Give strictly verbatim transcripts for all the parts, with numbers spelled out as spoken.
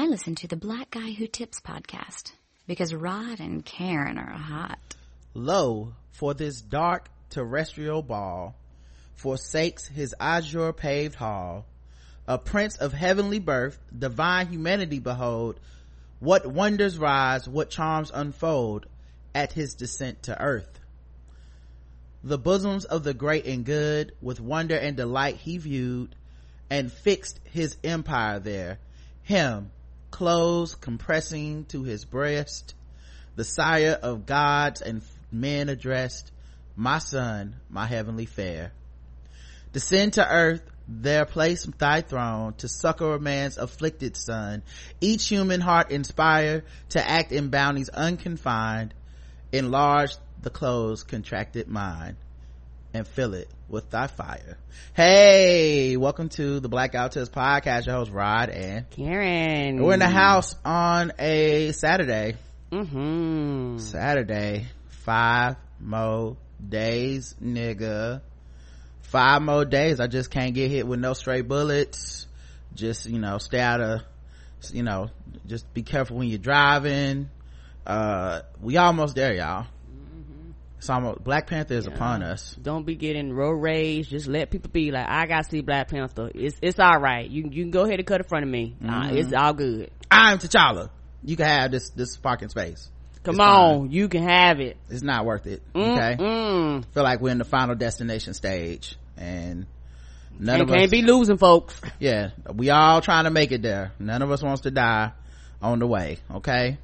I listen to the Black Guy Who Tips podcast because Rod and Karen are hot. Lo, for this dark terrestrial ball forsakes his azure paved hall, a prince of heavenly birth, divine humanity behold, what wonders rise, what charms unfold at his descent to earth. The bosoms of the great and good with wonder and delight he viewed, and fixed his empire there, him close compressing to his breast, the sire of gods and men addressed, my son, my heavenly fair. Descend to earth, there place thy throne to succor a man's afflicted son, each human heart inspire to act in bounties unconfined, enlarge the closed contracted mind, and fill it with thy fire. Hey, welcome to the Black Guy Who Tips podcast. Your host Rod and Karen. We're in the house on a Saturday. Mm-hmm. Saturday. Five more days, nigga. Five more days. I just can't get hit with no stray bullets. Just, you know, stay out of, you know, just be careful when you're driving. Uh, we almost there, y'all. Mm-hmm. It's almost, Black Panther is yeah. upon us. Don't be getting road rage. Just let people be like, I gotta see Black Panther. It's, it's all right. You, you can go ahead and cut in front of me. Mm-hmm. Uh, it's all good. I'm T'Challa. You can have this, this parking space. Come it's on, fine. You can have it. It's not worth it. Mm-mm. Okay. Feel like we're in the final destination stage, and none and of us can't be losing, folks. Yeah, we all trying to make it there. None of us wants to die on the way. Okay.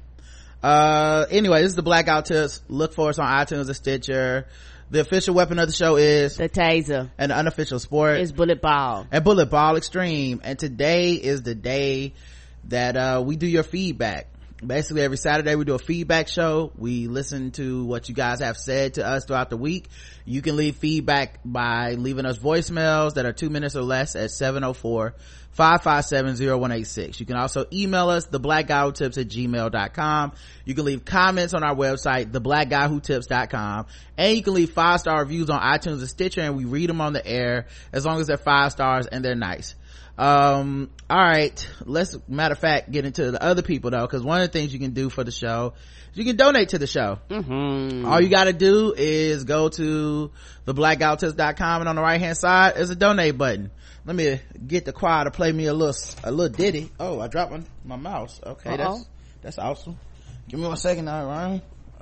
Uh, anyway, this is the Black Guy Who Tips. Look for us on iTunes or Stitcher. The official weapon of the show is the taser, and the unofficial sport is bullet ball and bullet ball extreme. And today is the day that uh we do your feedback. Basically every Saturday we do a feedback show. We listen to what you guys have said to us throughout the week. You can leave feedback by leaving us voicemails that are two minutes or less at seven oh four, five five seven, oh one eight six. You can also email us the black guy who tips at gmail dot com. You can leave comments on our website the black guy who tips dot com, and you can leave five star reviews on iTunes and Stitcher, and we read them on the air as long as they're five stars and they're nice. Um all right, let's matter of fact get into the other people though, because one of the things you can do for the show is you can donate to the show. Mm-hmm. All you got to do is go to the black guy who tips dot com, and on the right hand side is a donate button. Let me get the choir to play me a little a little ditty. Oh, I dropped my, my mouse. Okay. Uh-oh. that's that's awesome. Give me one second now, Ryan.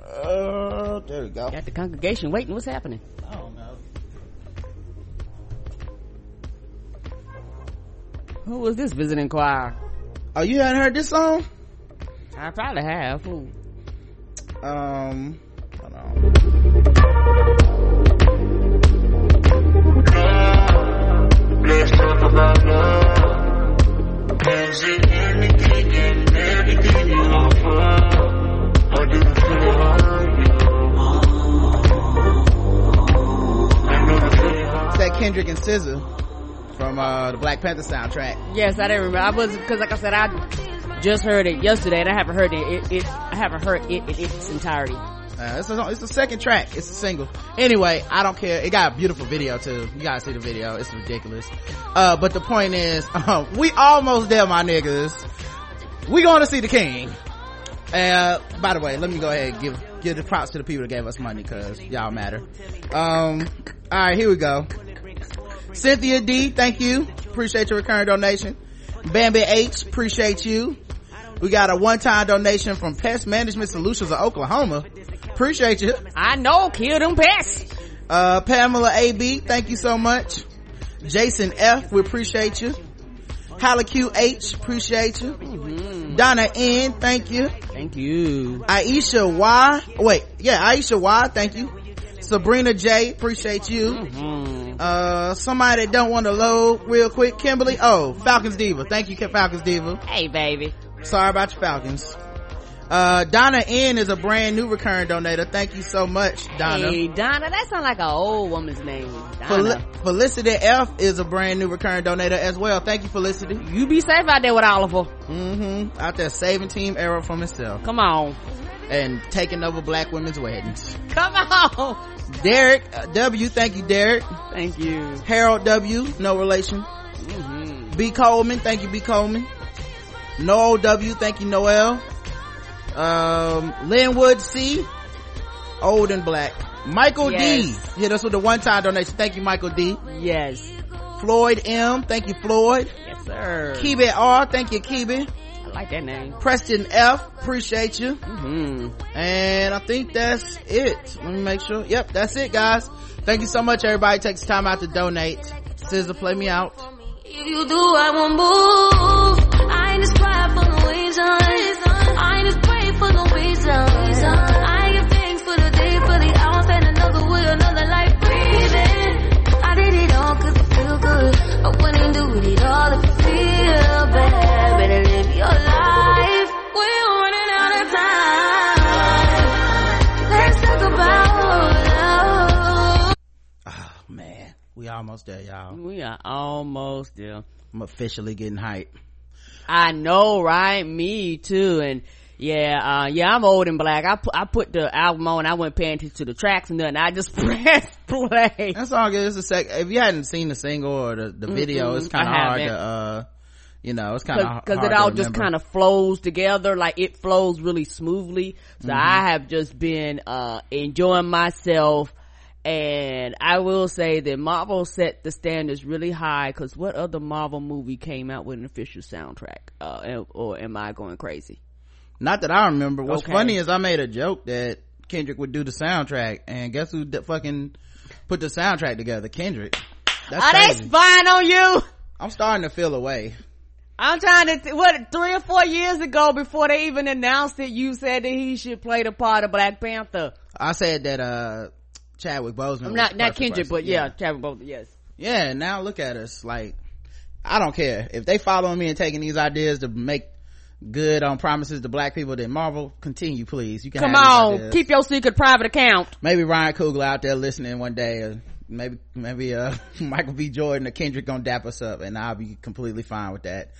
Uh there we go. Got the congregation waiting. What's happening? I don't know. Who was this visiting choir? Oh, you hadn't heard this song? I probably have. Who? Um, hold on. Let's talk about love. Is it anything and everything you offer? Or do you feel it hard? It's that Kendrick and S Z A from uh the Black Panther soundtrack. Yes, I didn't remember. I was, because like I said, I just heard it yesterday and I haven't heard it it, it I haven't heard it in its entirety. Uh, it's a, it's the second track. It's a single. Anyway, I don't care. It got a beautiful video too. You gotta see the video. It's ridiculous. Uh but the point is, uh, we almost there, my niggas. We going to see the King. Uh by the way, let me go ahead and give give the props to the people that gave us money, because y'all matter. Um all right, here we go. Cynthia D, thank you. Appreciate your recurring donation. Bambi H, appreciate you. We got a one-time donation from Pest Management Solutions of Oklahoma. Appreciate you. I know, kill them pests. Uh, Pamela A B, thank you so much. Jason F, we appreciate you. Halaque H, appreciate you. Mm-hmm. Donna N, thank you. Thank you. Aisha Y, wait, yeah, Aisha Y, thank you. Sabrina J, appreciate you. Mm-hmm. Uh, somebody that don't want to load real quick, Kimberly. Oh, Falcons Diva. Thank you, Falcons Diva. Hey, baby. Sorry about your Falcons. Uh, Donna N is a brand new recurring donator. Thank you so much, Donna. Hey, Donna. That sounds like an old woman's name. Donna. Fel- Felicity F is a brand new recurring donator as well. Thank you, Felicity. You be safe out there with Oliver. Mm-hmm. Out there saving Team Arrow from himself. Come on. And taking over black women's weddings. Come on. Derek uh, W, thank you, Derek. Thank you. Harold W, no relation. Mm-hmm. B Coleman, thank you, B Coleman. Noel W, thank you Noel. um Linwood C, Old and Black. Michael Yes. D hit us with a one-time donation, thank you Michael D. Yes. Floyd M, thank you Floyd. Yes, sir. Kibe R, thank you Kibe. I like that name. Preston F, appreciate you. Mm-hmm. And I think that's it. Let me make sure. Yep, that's it, guys. Thank you so much, everybody. Takes time out to donate. S Z A, play me out. If you do, I won't move. I ain't just cry for no reason. I ain't just pray for no reason. I give thanks for the day, for the hours, and another way, another life breathing. I did it all cause I feel good. I wouldn't do it all if you feel bad. Better live your life. We're running out of time. Let's talk about love. Oh, man. We almost there, y'all. We are almost there. I'm officially getting hyped. I know, right? Me too. And yeah, uh, yeah, I'm Old and Black. I put, I put the album on, I wasn't paying attention to the tracks and then I just pressed play. That's all good. It's a sec. If you hadn't seen the single or the, the video, mm-hmm. it's kind of hard to, uh, you know, it's kind of hard because it all just kind of flows together. Like it flows really smoothly. So mm-hmm. I have just been, uh, enjoying myself. And I will say that Marvel set the standards really high, because what other Marvel movie came out with an official soundtrack? Uh, or am I going crazy? Not that I remember. What's okay. funny is I made a joke that Kendrick would do the soundtrack, and guess who d- fucking put the soundtrack together? Kendrick. That's Are crazy. they spying on you? I'm starting to feel away. I'm trying to, th- what, three or four years ago, before they even announced it, you said that he should play the part of Black Panther. I said that, uh, Chadwick Boseman. I'm not, not Kendrick, person. but yeah, yeah, Chadwick Boseman, yes. Yeah, now look at us. Like, I don't care. If they following me and taking these ideas to make good on promises to black people, then Marvel, continue, please. You can Come have on, keep your secret private account. Maybe Ryan Coogler out there listening one day, or maybe, maybe, uh, Michael B. Jordan or Kendrick gonna dap us up, and I'll be completely fine with that.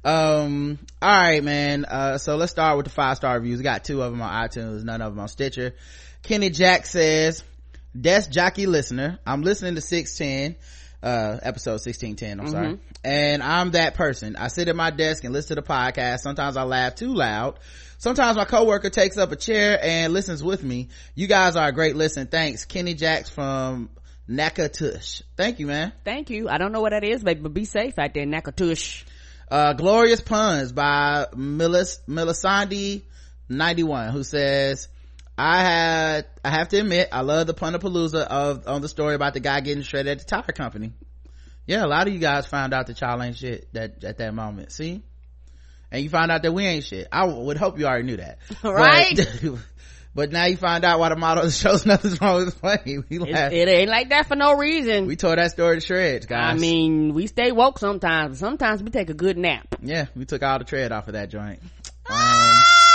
Um, alright, man. Uh, so let's start with the five star reviews. We got two of them on iTunes, none of them on Stitcher. Kenny Jack says, Desk Jockey listener, I'm listening to six ten, uh, episode sixteen ten, I'm mm-hmm. sorry. And I'm that person. I sit at my desk and listen to the podcast. Sometimes I laugh too loud. Sometimes my coworker takes up a chair and listens with me. You guys are a great listen. Thanks. Kenny Jacks from Nakatush. Thank you, man. Thank you. I don't know what that is, baby, but be safe out there, Nakatush. Uh, Glorious Puns by Melis, Melisande ninety-one, who says, I had, I have to admit, I love the Punapalooza of, on the story about the guy getting shredded at the tire company. Yeah, a lot of you guys found out that y'all ain't shit that, at that moment. See? And you found out that we ain't shit. I would hope you already knew that. Right? But, but now you find out why the motto of the show's nothing's wrong with funny. We laugh. It ain't like that for no reason. We tore that story to shreds, guys. I mean, we stay woke sometimes, but sometimes we take a good nap. Yeah, we took all the tread off of that joint. Um,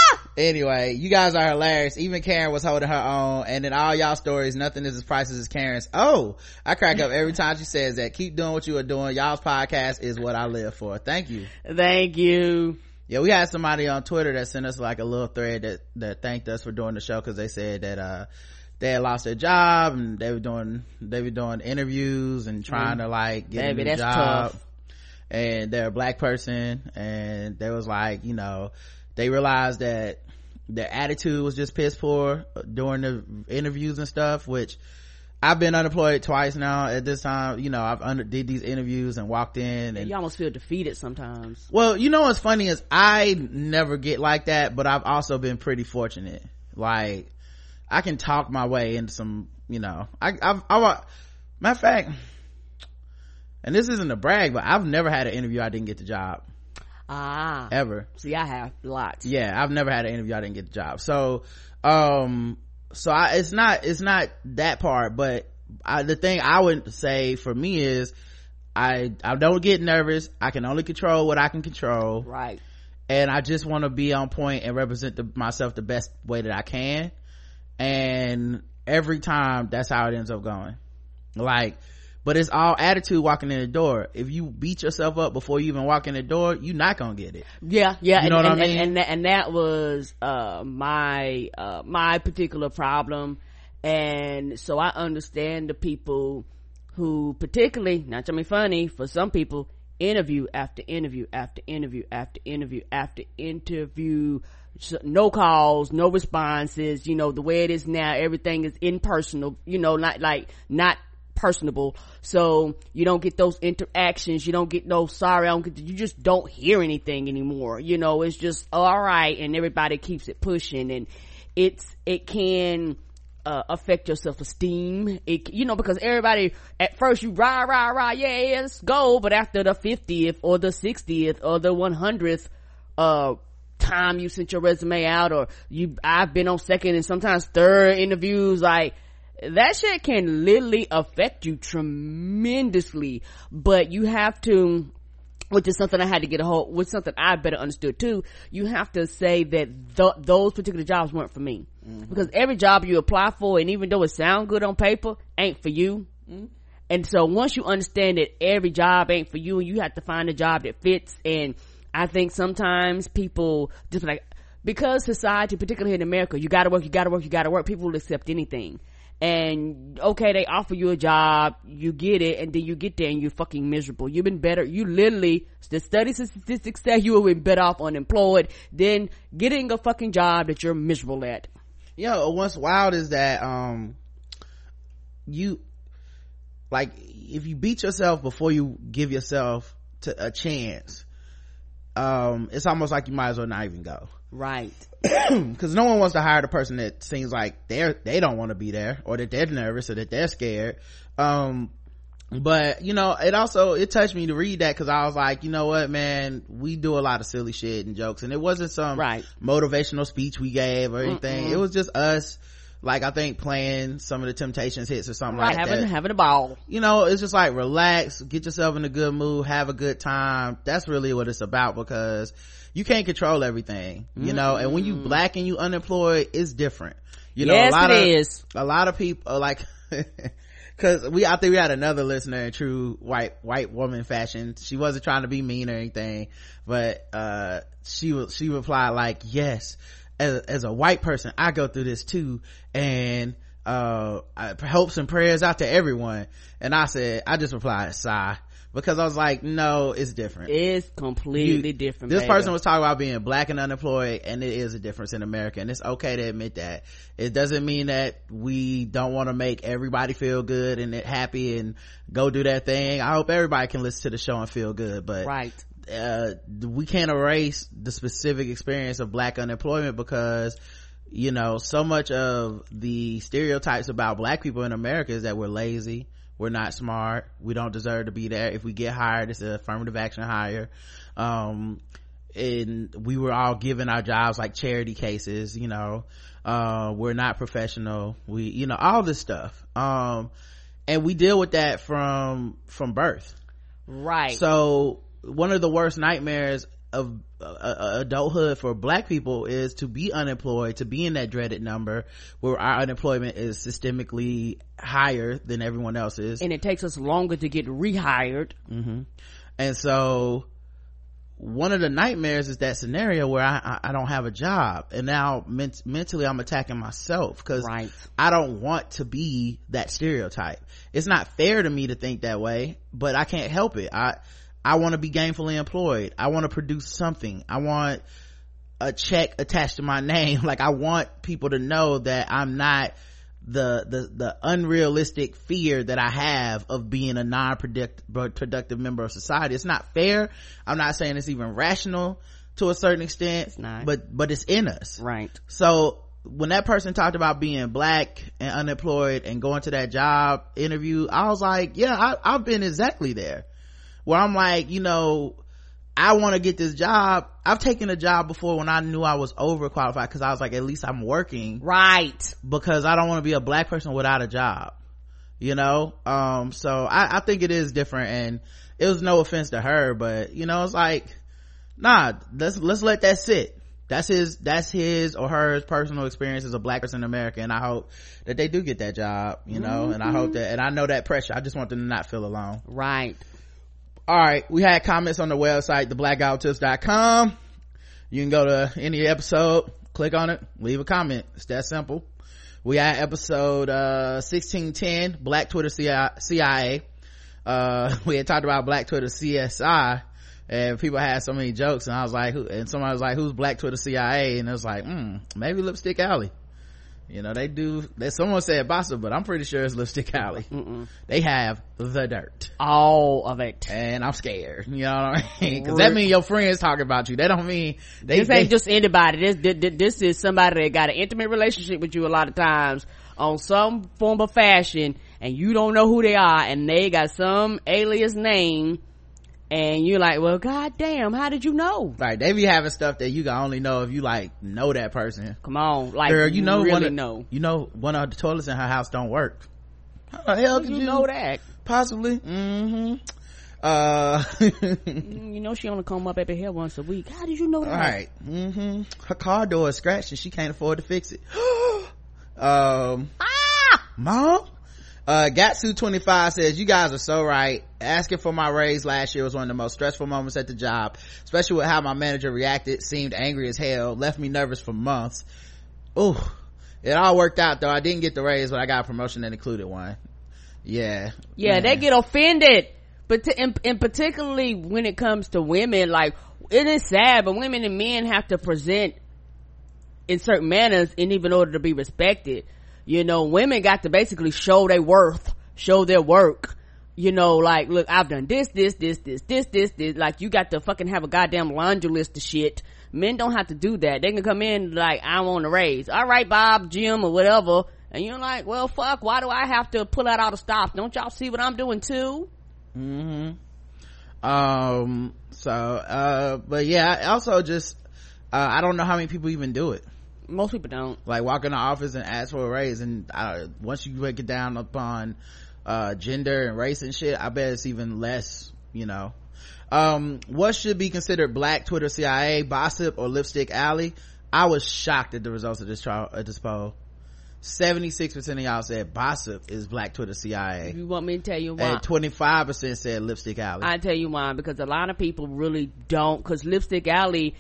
anyway, you guys are hilarious. Even Karen was holding her own, and in all y'all stories, nothing is as priceless as Karen's. Oh, I crack up every time she says that. Keep doing what you are doing. Y'all's podcast is what I live for. Thank you. Thank you. Yeah, we had somebody on Twitter that sent us like a little thread that that thanked us for doing the show, because they said that uh they had lost their job and they were doing they were doing interviews and trying mm. to like get Baby, a new that's job. tough. And they're a black person, and they was like, you know, they realized that their attitude was just piss poor during the interviews and stuff, which I've been unemployed twice now at this time. You know, I've under, did these interviews and walked in, and you almost feel defeated sometimes. Well, you know what's funny is I never get like that, but I've also been pretty fortunate. Like, I can talk my way into some, you know, I, I've, I, matter of fact, and this isn't a brag, but I've never had an interview I didn't get the job. Ah. Ever. See, I have lots. Yeah, I've never had an interview I didn't get the job. So, um, so I, it's not, it's not that part, but I, the thing I would say for me is I, I don't get nervous. I can only control what I can control. Right. And I just want to be on point and represent the, myself the best way that I can. And every time that's how it ends up going. Like, but it's all attitude walking in the door. If you beat yourself up before you even walk in the door, you're not gonna get it. Yeah, yeah. You know and, what and, I mean? And, and, that, and that was, uh, my, uh, my particular problem. And so I understand the people who particularly, not to be funny, for some people, interview after interview after interview after interview after interview, no calls, no responses. You know, the way it is now, everything is impersonal, you know, not like not personable, so you don't get those interactions, you don't get no sorry I don't get, you just don't hear anything anymore. You know, it's just all right, and everybody keeps it pushing, and it's it can uh, affect your self-esteem. It, you know, because everybody at first you rah rah rah yeah let's go, but after the fiftieth or the sixtieth or the one hundredth uh time you sent your resume out, or you I've been on second and sometimes third interviews, like that shit can literally affect you tremendously. But you have to, which is something I had to get a hold, which is something I better understood too, you have to say that th- those particular jobs weren't for me. Mm-hmm. Because every job you apply for, and even though it sounds good on paper, ain't for you. Mm-hmm. And so once you understand that every job ain't for you, and you have to find a job that fits. And I think sometimes people just like, because society, particularly in America, you gotta work, you gotta work, you gotta work, people will accept anything. And okay, they offer you a job, you get it, and then you get there and you're fucking miserable. You've been better, you literally, the studies and statistics say you have been better off unemployed than getting a fucking job that you're miserable at. Yo, what's wild is that um you, like, if you beat yourself before you give yourself to a chance, um it's almost like you might as well not even go. Right. Because no one wants to hire the person that seems like they're they don't want to be there, or that they're nervous, or that they're scared. Um but you know, it also it touched me to read that, because I was like, you know what, man, we do a lot of silly shit and jokes, and it wasn't some right. motivational speech we gave or anything. Mm-mm. It was just us, like, I think playing some of the Temptations hits or something right, like having, that, having a ball. You know, it's just like, relax, get yourself in a good mood, have a good time. That's really what it's about, because you can't control everything, you mm-hmm. know, and when you black and you unemployed, it's different. You know, yes, a lot it of, is. a lot of people are like, cause we, I think we had another listener in true white, white woman fashion. She wasn't trying to be mean or anything, but, uh, she was, she replied like, yes, as, as a white person, I go through this too. And, uh, I, hopes and prayers out to everyone. And I said, I just replied, sigh. Because I was like, no, it's different. It's completely you, different. This baby. person was talking about being black and unemployed, and it is a difference in America, and it's okay to admit that. It doesn't mean that we don't want to make everybody feel good and happy and go do that thing. I hope everybody can listen to the show and feel good, but right. uh we can't erase the specific experience of black unemployment, because you know, so much of the stereotypes about black people in America is that we're lazy, we're not smart, we don't deserve to be there. If we get hired, it's an affirmative action hire. Um, and we were all given our jobs like charity cases, you know. Uh, we're not professional. We, you know, all this stuff. Um, and we deal with that from, from birth. Right. So one of the worst nightmares of uh, uh, adulthood for black people is to be unemployed, to be in that dreaded number where our unemployment is systemically higher than everyone else's, and it takes us longer to get rehired. Mm-hmm. And so one of the nightmares is that scenario where I, I, I don't have a job, and now men- mentally I'm attacking myself, because right. I don't want to be that stereotype. It's not fair to me to think that way, but I can't help it. I I want to be gainfully employed. I want to produce something. I want a check attached to my name. Like, I want people to know that I'm not the, the, the unrealistic fear that I have of being a non-productive member of society. It's not fair. I'm not saying it's even rational to a certain extent, it's not. but, but it's in us. Right. So when that person talked about being black and unemployed and going to that job interview, I was like, yeah, I, I've been exactly there. Where I'm like, you know, I want to get this job. I've taken a job before when I knew I was overqualified, because I was like, at least I'm working. Right. Because I don't want to be a black person without a job, you know? Um, so I, I think it is different, and it was no offense to her, but you know, it's like, nah, let's, let's let that sit. That's his, that's his or her personal experience as a black person in America, and I hope that they do get that job, you know, mm-hmm. and I hope that, and I know that pressure. I just want them to not feel alone. Right. All right, we had comments on the website, the black guy who tips dot com. You can go to any episode, click on it, leave a comment. It's that simple. We had episode uh sixteen ten, Black Twitter C I A. uh we had talked about Black Twitter C S I, and people had so many jokes, and I was like, who, and somebody was like, who's Black Twitter C I A? And it was like, hmm, maybe Lipstick Alley. You know, they do, they, someone said Bossa, but I'm pretty sure it's Lipstick Alley. Mm-mm. They have the dirt. All of it. And I'm scared. You know what I mean? Cause that means your friends talking about you. They don't mean, they, this they, ain't just anybody. This, this, this is somebody that got an intimate relationship with you a lot of times on some form of fashion, and you don't know who they are, and they got some alias name, and you're like, well, goddamn, how did you know? Right, they be having stuff that you can only know if you like know that person. Come on, like, girl, you know, really one of, know. You know, one of the toilets in her house don't work. How the hell did you, you know that? Possibly. Mm-hmm. Uh, you know, she only come up every here once a week. How did you know that? Right. Mm-hmm. Her car door is scratched and she can't afford to fix it. um, ah! Mom? Uh, Gatsu twenty-five says, you guys are so right. Asking for my raise last year was one of the most stressful moments at the job, especially with how my manager reacted. Seemed angry as hell, left me nervous for months. Ooh, it all worked out though. I didn't get the raise, but I got a promotion that included one. Yeah. Yeah, man. They get offended. But to, and, and particularly when it comes to women, like, it is sad, but women and men have to present in certain manners in even order to be respected. You know, women got to basically show their worth, show their work. You know, like, look, I've done this, this, this, this, this, this, this. Like, you got to fucking have a goddamn laundry list of shit. Men don't have to do that. They can come in like, I want a raise. All right, Bob, Jim, or whatever. And you're like, well, fuck, why do I have to pull out all the stops? Don't y'all see what I'm doing too? Mm-hmm. Um, so, uh, but yeah, I also just, uh, I don't know how many people even do it. Most people don't. Like, walk in the office and ask for a raise, and uh, once you break it down upon uh gender and race and shit, I bet it's even less, you know. Um, what should be considered Black Twitter C I A, Bossip, or Lipstick Alley? I was shocked at the results of this trial, at this poll. seventy-six percent of y'all said Bossip is Black Twitter C I A. You want me to tell you why? And twenty-five percent said Lipstick Alley. I tell you why, because a lot of people really don't, because Lipstick Alley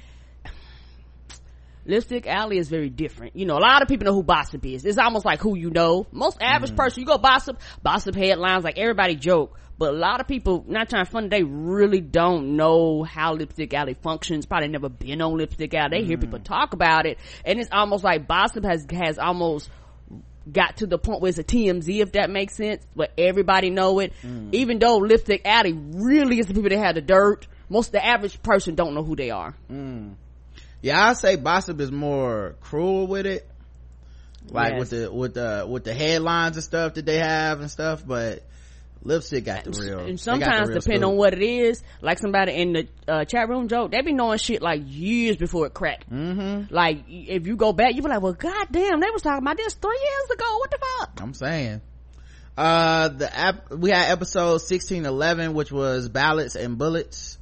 Lipstick Alley is very different. You know, a lot of people know who Bossip is. It's almost like who you know. Most average mm. person, you go Bossip, Bossip headlines, like everybody joke. But a lot of people, not trying to funny, they really don't know how Lipstick Alley functions. Probably never been on Lipstick Alley. They mm. hear people talk about it. And it's almost like Bossip has, has almost got to the point where it's a T M Z, if that makes sense, where everybody know it. Mm. Even though Lipstick Alley really is the people that have the dirt, most of the average person don't know who they are. Mm. Yeah, I'd say Bossip is more cruel with it, like yes. with the with the with the headlines and stuff that they have and stuff. But Lipstick got the real. And sometimes, depending on what it is, like somebody in the uh, chat room joke, they be knowing shit like years before it cracked. Mm-hmm. Like, if you go back, you be like, well, goddamn, they was talking about this three years ago. What the fuck? I'm saying. Uh, the app, we had episode sixteen eleven, which was ballots and bullets.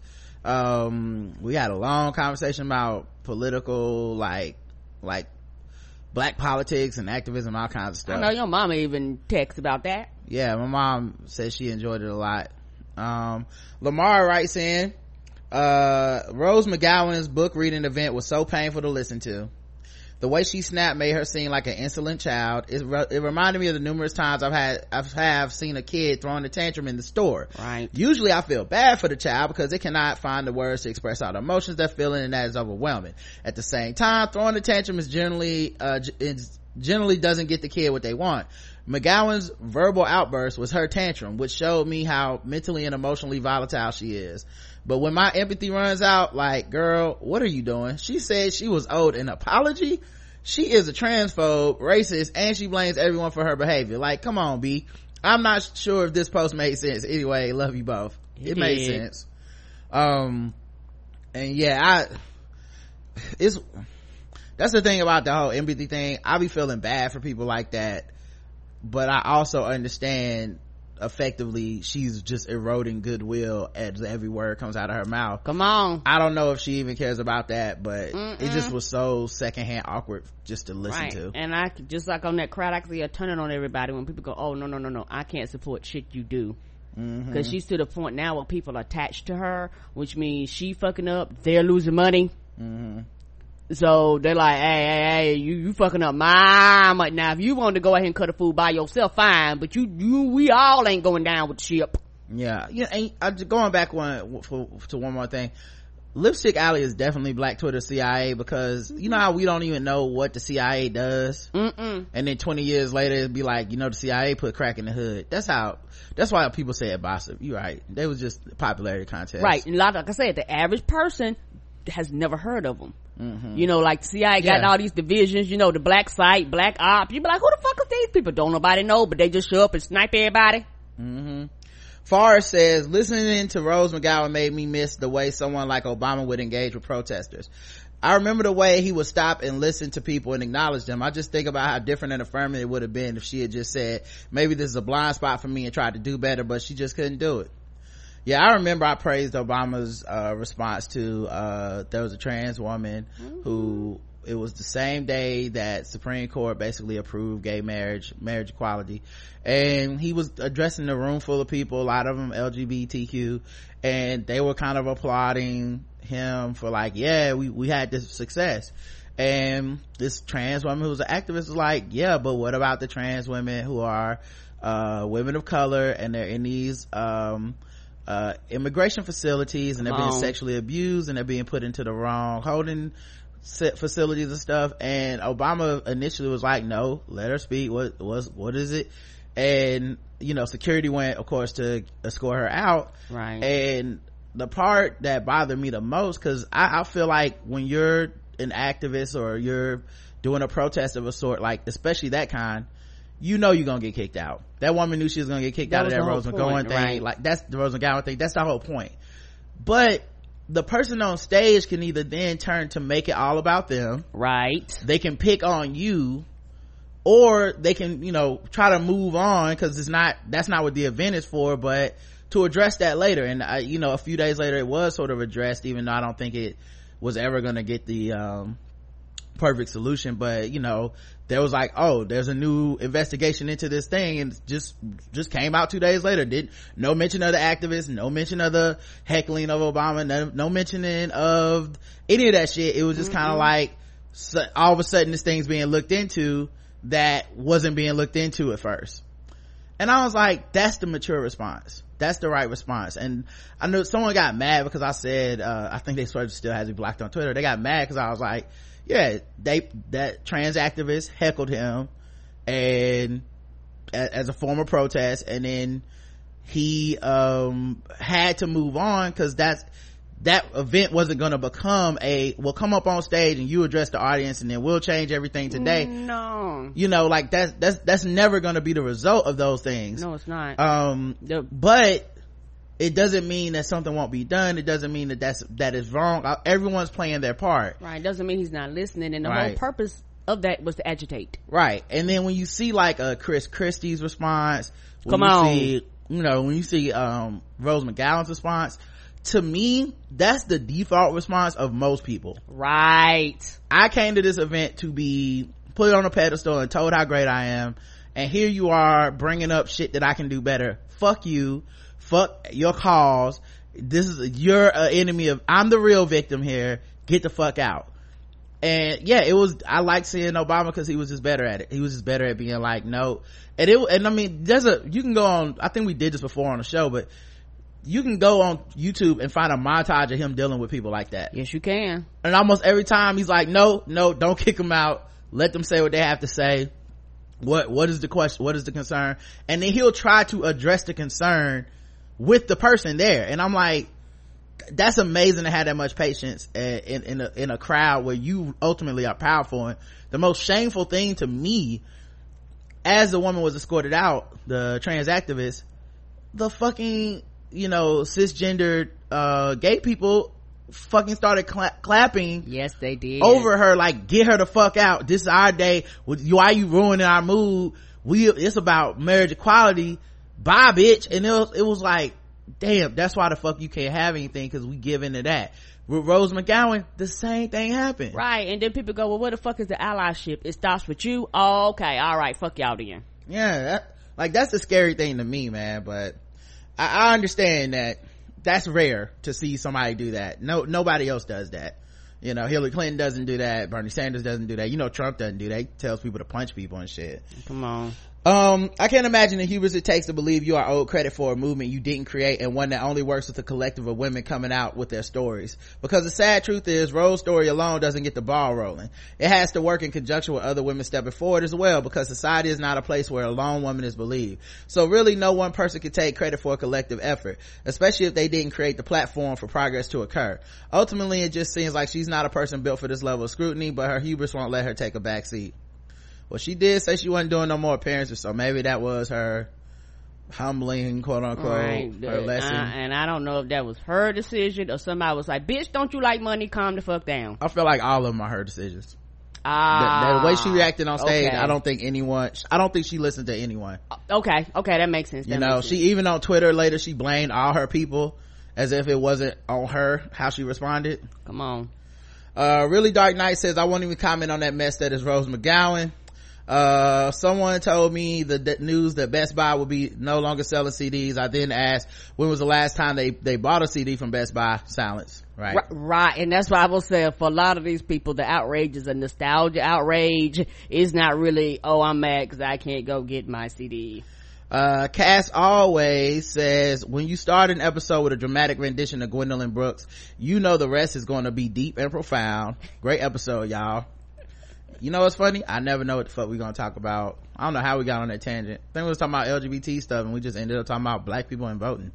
Um, we had a long conversation about political, like, like black politics and activism, all kinds of stuff. I know your mama even texts about that. Yeah, my mom said she enjoyed it a lot. Um, Lamar writes in, uh, Rose McGowan's book reading event was so painful to listen to. The way she snapped made her seem like an insolent child. It, re- it reminded me of the numerous times I've had, I've have seen a kid throwing a tantrum in the store. Right. Usually I feel bad for the child because it cannot find the words to express all the emotions they're feeling, and that is overwhelming. At the same time, throwing a tantrum is generally, uh, is generally doesn't get the kid what they want. McGowan's verbal outburst was her tantrum, which showed me how mentally and emotionally volatile she is. But when my empathy runs out, like, girl, what are you doing? She said she was owed an apology. She is a transphobe, racist, and she blames everyone for her behavior. Like, come on, B. I'm not sure if this post made sense. Anyway, love you both. It, it made sense. Um, and yeah, I, it's, that's the thing about the whole empathy thing. I be feeling bad for people like that, but I also understand effectively she's just eroding goodwill as every word comes out of her mouth. Come on. I don't know if she even cares about that, but Mm-mm. it just was so secondhand awkward just to listen right. to. And I just like on that crowd, I see her turning on everybody when people go, oh no no no no, I can't support shit you do. Because mm-hmm. she's to the point now where people are attached to her, which means she fucking up, they're losing money. Mm-hmm. So they're like, hey, hey, hey, you, you fucking up my money. Now, if you want to go ahead and cut a food by yourself, fine. But you, you, we all ain't going down with the ship. Yeah, yeah. And I, going back one for, to one more thing. Lipstick Alley is definitely Black Twitter C I A, because mm-hmm. you know how we don't even know what the C I A does. Mm-mm. And then twenty years later it'd be like, you know, the C I A put crack in the hood. That's how, that's why people say it gossip. You're right. They was just a popularity contest. Right. And a lot, like I said, the average person has never heard of them. Mm-hmm. You know, like the C I A got Yeah. all these divisions, you know, the black site, black op. You be like, who the fuck are these people? Don't nobody know, but they just show up and snipe everybody. Mm-hmm. Forrest says, listening to Rose McGowan made me miss the way someone like Obama would engage with protesters. I remember the way he would stop and listen to people and acknowledge them. I just think about how different and affirming it would have been if she had just said, maybe this is a blind spot for me, and tried to do better, but she just couldn't do it. Yeah, I remember I praised Obama's uh response to uh there was a trans woman mm-hmm. who, it was the same day that Supreme Court basically approved gay marriage, marriage equality, and he was addressing a room full of people, a lot of them L G B T Q, and they were kind of applauding him for like, yeah, we we had this success. And this trans woman who was an activist was like, yeah, but what about the trans women who are uh women of color, and they're in these um uh immigration facilities, and they're being sexually abused, and they're being put into the wrong holding facilities and stuff. And Obama initially was like, no, let her speak. What was what is it? And you know, security went, of course, to escort her out. Right. And the part that bothered me the most, because I, I feel like when you're an activist or you're doing a protest of a sort, like especially that kind, you know you're gonna get kicked out. That woman knew she was gonna get kicked that out of that Rose McGowan thing. Right. Like that's the Rose McGowan thing. That's the whole point. But the person on stage can either then turn to make it all about them. Right. They can pick on you, or they can, you know, try to move on, because it's not, that's not what the event is for, but to address that later. And I, you know, a few days later it was sort of addressed, even though I don't think it was ever going to get the um perfect solution. But you know, there was like, oh, there's a new investigation into this thing, and just just came out two days later. Did no mention of the activists, no mention of the heckling of Obama, no, no mentioning of any of that shit. It was just mm-hmm. kind of like, so, all of a sudden this thing's being looked into that wasn't being looked into at first. And I was like, that's the mature response. That's the right response. And I know someone got mad because I said, uh, I think they sort of still has me blocked on Twitter. They got mad because I was like, yeah, they, that trans activist heckled him, and a, as a form of protest, and then he, um, had to move on, cause that's, that event wasn't gonna become a, we'll come up on stage and you address the audience and then we'll change everything today. No. You know, like that's, that's, that's never gonna be the result of those things. No, it's not. Um, the- but it doesn't mean that something won't be done. It doesn't mean that that's, that is wrong. Everyone's playing their part. Right. Doesn't mean he's not listening. And the Right. whole purpose of that was to agitate. Right. And then when you see like a Chris Christie's response, when Come you on. see, you know, when you see, um, Rose McGowan's response, to me, that's the default response of most people. Right. I came to this event to be put on a pedestal and told how great I am. And here you are bringing up shit that I can do better. Fuck you. Fuck your cause. This is, you're an enemy of, I'm the real victim here. Get the fuck out. And yeah, it was, I like seeing Obama because he was just better at it. He was just better at being like, no. And it, and I mean, there's a, you can go on, I think we did this before on the show, but you can go on YouTube and find a montage of him dealing with people like that. Yes, you can. And almost every time he's like, no, no, don't kick them out. Let them say what they have to say. What, what is the question? What is the concern? And then he'll try to address the concern with the person there. And I'm like, that's amazing to have that much patience in, in a, in a crowd where you ultimately are powerful. And the most shameful thing to me, as the woman was escorted out, the trans activist, the fucking, you know, cisgendered, uh, gay people fucking started cla- clapping. Yes, they did. Over her, like, get her the fuck out. This is our day. Why you ruining our mood? We, it's about marriage equality. Bye, bitch. And it was, it was like, damn, that's why the fuck you can't have anything, because we give into that. With Rose McGowan, the same thing happened. Right. And then people go, well, what the fuck is the allyship? It stops with you? Oh, okay. All right. Fuck y'all then. Yeah. That, like, that's the scary thing to me, man. But I, I understand that that's rare to see somebody do that. No, nobody else does that. You know, Hillary Clinton doesn't do that. Bernie Sanders doesn't do that. You know, Trump doesn't do that. He tells people to punch people and shit. Come on. Um, I can't imagine the hubris it takes to believe you are owed credit for a movement you didn't create and one that only works with a collective of women coming out with their stories. Because the sad truth is, Rose's story alone doesn't get the ball rolling. It has to work in conjunction with other women stepping forward as well, because society is not a place where a lone woman is believed. So really, no one person can take credit for a collective effort, especially if they didn't create the platform for progress to occur. Ultimately, it just seems like she's not a person built for this level of scrutiny, but her hubris won't let her take a back seat. Well, she did say she wasn't doing no more appearances, so maybe that was her humbling, quote unquote, right. her lesson. I, and I don't know if that was her decision or somebody was like, bitch, don't you like money? Calm the fuck down. I feel like all of them are her decisions. Ah. The, the way she reacted on stage, okay. I don't think anyone, I don't think she listened to anyone. Okay, okay, that makes sense. That you know, makes she sense. even on Twitter later, she blamed all her people as if it wasn't on her, how she responded. Come on. Uh, Really Dark Knight says, I won't even comment on that mess that is Rose McGowan. Uh, someone told me the d- news that Best Buy would be no longer selling C Ds. I then asked, when was the last time they, they bought a C D from Best Buy? Silence. Right. right. Right. And that's why I will say, for a lot of these people, the outrage is a nostalgia outrage. It's not really, oh, I'm mad because I can't go get my C D. Uh, Cass always says, when you start an episode with a dramatic rendition of Gwendolyn Brooks, you know the rest is going to be deep and profound. Great episode, y'all. You know what's funny? I never know what the fuck we gonna talk about. I don't know how we got on that tangent. I think we was talking about L G B T stuff and we just ended up talking about black people and voting.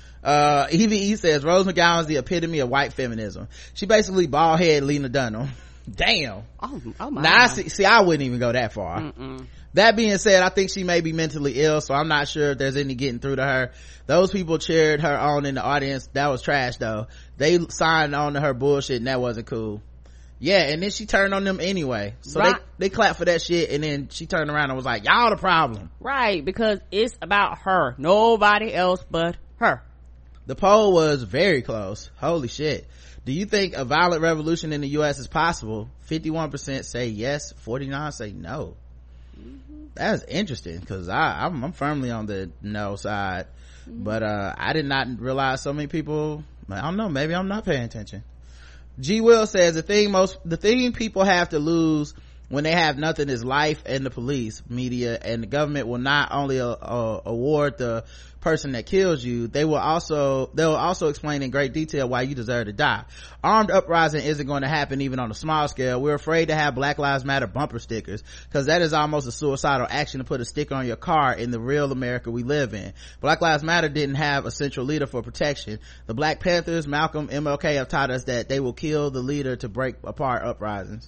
Uh, E V E says, Rose McGowan is the epitome of white feminism. She basically bald head Lena Dunham. Damn. Oh, oh my. Now I see, see, I wouldn't even go that far. Mm-mm. That being said, I think she may be mentally ill, so I'm not sure if there's any getting through to her. Those people cheered her on in the audience. That was trash though. They signed on to her bullshit and that wasn't cool. Yeah, and then she turned on them anyway. So right. they, they clapped for that shit, and then she turned around and was like, y'all the problem. Right, because it's about her. Nobody else but her. The poll was very close. Holy shit. Do you think a violent revolution in the U S is possible? fifty-one percent say yes, forty-nine say no. Mm-hmm. That's interesting, because I I'm, I'm firmly on the no side. Mm-hmm. But uh I did not realize so many people, I don't know, maybe I'm not paying attention. G Will says the thing most the thing people have to lose when they have nothing is life, and the police, media, and the government will not only uh, uh, award the person that kills you, they will also they will also explain in great detail why you deserve to die. Armed uprising isn't going to happen even on a small scale. We're afraid to have Black Lives Matter bumper stickers because that is almost a suicidal action to put a sticker on your car in the real America we live in. Black Lives Matter didn't have a central leader for protection. The Black Panthers, Malcolm, M L K have taught us that they will kill the leader to break apart uprisings.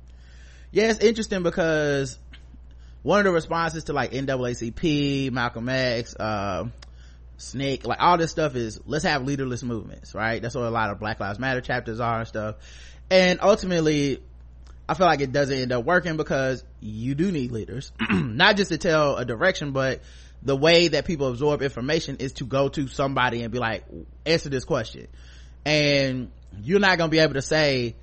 Yeah, it's interesting because one of the responses to like N double A C P, Malcolm X, uh, S N C C, like all this stuff is, let's have leaderless movements, right? That's what a lot of Black Lives Matter chapters are and stuff. And ultimately, I feel like it doesn't end up working because you do need leaders. Not just to tell a direction, but the way that people absorb information is to go to somebody and be like, answer this question. And you're not going to be able to say,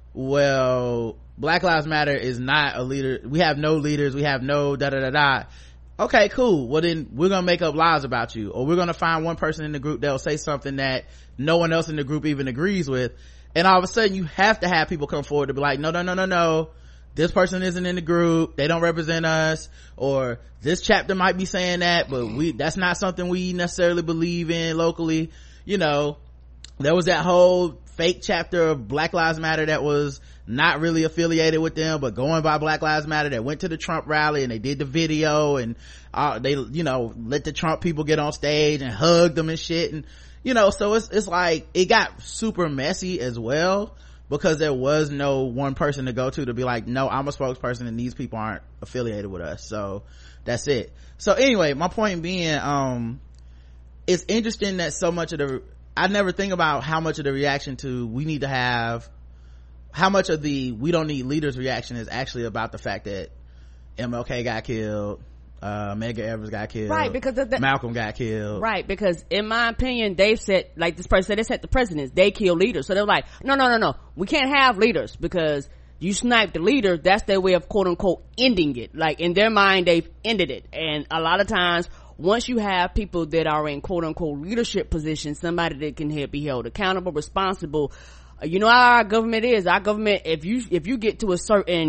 well, Black Lives Matter is not a leader. We have no leaders. We have no da da da da. Okay, cool. Well, then we're going to make up lies about you, or we're going to find one person in the group that'll say something that no one else in the group even agrees with. And all of a sudden you have to have people come forward to be like, no, no, no, no, no. This person isn't in the group. They don't represent us. Or this chapter might be saying that, but we, that's not something we necessarily believe in locally. You know, there was that whole fake chapter of Black Lives Matter that was not really affiliated with them, but going by Black Lives Matter, that went to the Trump rally and they did the video and uh, they, you know, let the Trump people get on stage and hug them and shit. And, you know, so it's, it's like, it got super messy as well because there was no one person to go to to be like, no, I'm a spokesperson and these people aren't affiliated with us. So that's it. So anyway, my point being, um, it's interesting that so much of the, I never think about how much of the reaction to we need to have, how much of the we don't need leaders reaction is actually about the fact that M L K got killed, uh, Medgar Evers got killed, right? Because the, the, Malcolm got killed, right? Because in my opinion, they've said, like this person said, they said the presidents, they kill leaders. So they're like, no, no, no, no, we can't have leaders because you snipe the leader. That's their way of quote unquote ending it. Like in their mind, they've ended it. And a lot of times, once you have people that are in quote unquote leadership positions, somebody that can be held accountable, responsible. You know how our government is. Our government, if you if you get to a certain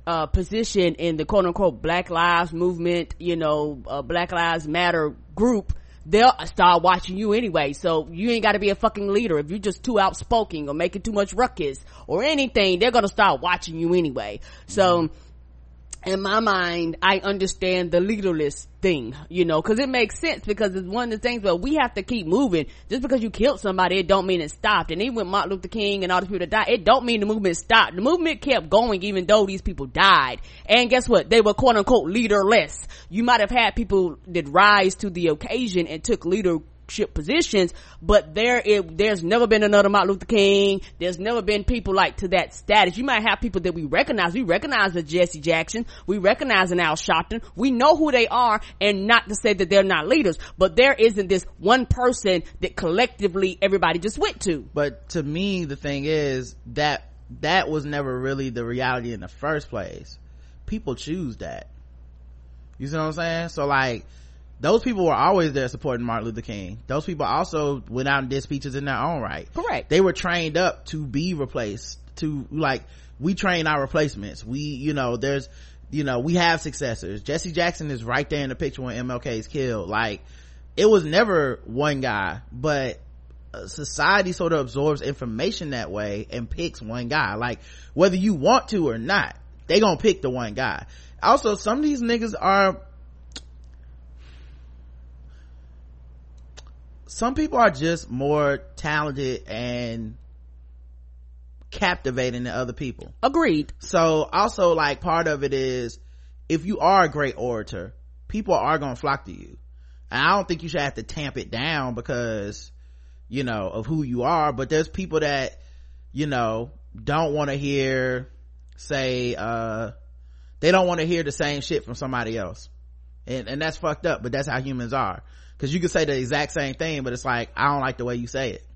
uh position in the quote unquote Black Lives Movement, you know, uh, Black Lives Matter group, they'll start watching you anyway. So you ain't got to be a fucking leader. If you're just too outspoken or making too much ruckus or anything, they're gonna start watching you anyway. So in my mind, I understand the leaderless thing, you know, because it makes sense, because it's one of the things where we have to keep moving. Just because you killed somebody, it don't mean it stopped. And even with Martin Luther King and all the people that died, it don't mean the movement stopped. The movement kept going even though these people died. And guess what? They were quote unquote leaderless. You might have had people that rise to the occasion and took leadership positions, but there it, there's never been another Martin Luther King. There's never been people like to that status. You might have people that we recognize. We recognize a Jesse Jackson. We recognize an Al Sharpton. We know who they are, and not to say that they're not leaders, but there isn't this one person that collectively everybody just went to. But to me, the thing is that that was never really the reality in the first place. People choose that. You see what I'm saying? So like, those people were always there supporting Martin Luther King. Those people also went out and did speeches in their own right. Correct. They were trained up to be replaced, to like, we train our replacements. We, you know, there's, you know, we have successors. Jesse Jackson is right there in the picture when M L K is killed. Like, it was never one guy, but society sort of absorbs information that way and picks one guy. Like, whether you want to or not, they gonna pick the one guy. Also, some of these niggas are, some people are just more talented and captivating than other people. Agreed. So also, like, part of it is, if you are a great orator, people are gonna flock to you. And I don't think you should have to tamp it down because, you know, of who you are. But there's people that, you know, don't want to hear, say, uh, they don't want to hear the same shit from somebody else. And, and that's fucked up, but that's how humans are. Cause you can say the exact same thing, but it's like, I don't like the way you say it.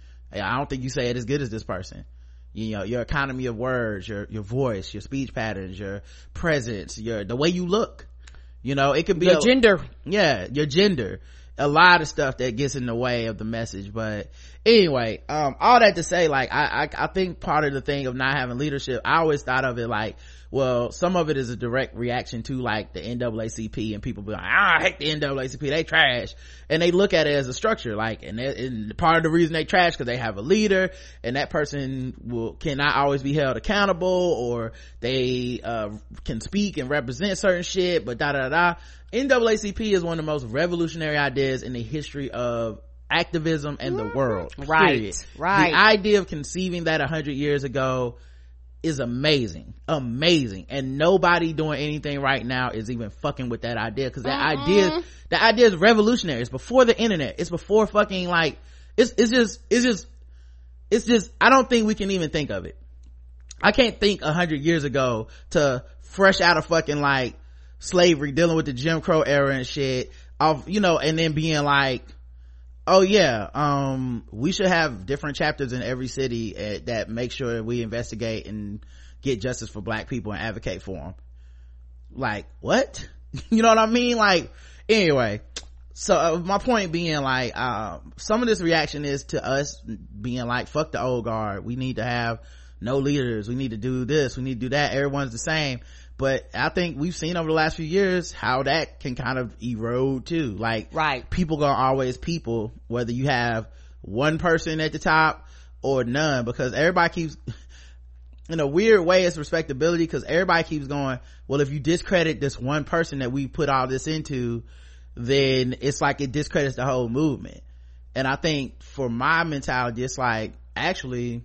I don't think you say it as good as this person. You know, your economy of words, your, your voice, your speech patterns, your presence, your, the way you look. You know, it could be your a, gender. Yeah, your gender. A lot of stuff that gets in the way of the message. But anyway, um, all that to say, like, I, I, I think part of the thing of not having leadership, I always thought of it like, well, some of it is a direct reaction to like the N double A C P, and people be like, ah, I hate the N double A C P, they trash. And they look at it as a structure, like, and, and part of the reason they trash because they have a leader, and that person will cannot always be held accountable, or they uh can speak and represent certain shit, but da da da. N double A C P is one of the most revolutionary ideas in the history of activism and the world. Right, period. right. The idea of conceiving that a hundred years ago is amazing, amazing, and nobody doing anything right now is even fucking with that idea, because that Mm-mm. idea, the idea is revolutionary. It's before the internet. It's before fucking like, it's it's just it's just it's just I don't think we can even think of it. I can't think a hundred years ago to fresh out of fucking like slavery, dealing with the Jim Crow era and shit, off, you know, and then being like, oh yeah, um we should have different chapters in every city uh, that make sure we investigate and get justice for black people and advocate for them. Like, what? You know what I mean? Like, anyway, so uh, my point being, like, uh, some of this reaction is to us being like, fuck the old guard, we need to have no leaders, we need to do this, we need to do that, everyone's the same. But I think we've seen over the last few years how that can kind of erode too. Like, right, people gonna always people, whether you have one person at the top or none, because everybody keeps, in a weird way, it's respectability, because everybody keeps going, well, if you discredit this one person that we put all this into, then it's like it discredits the whole movement. And I think for my mentality, it's like, actually,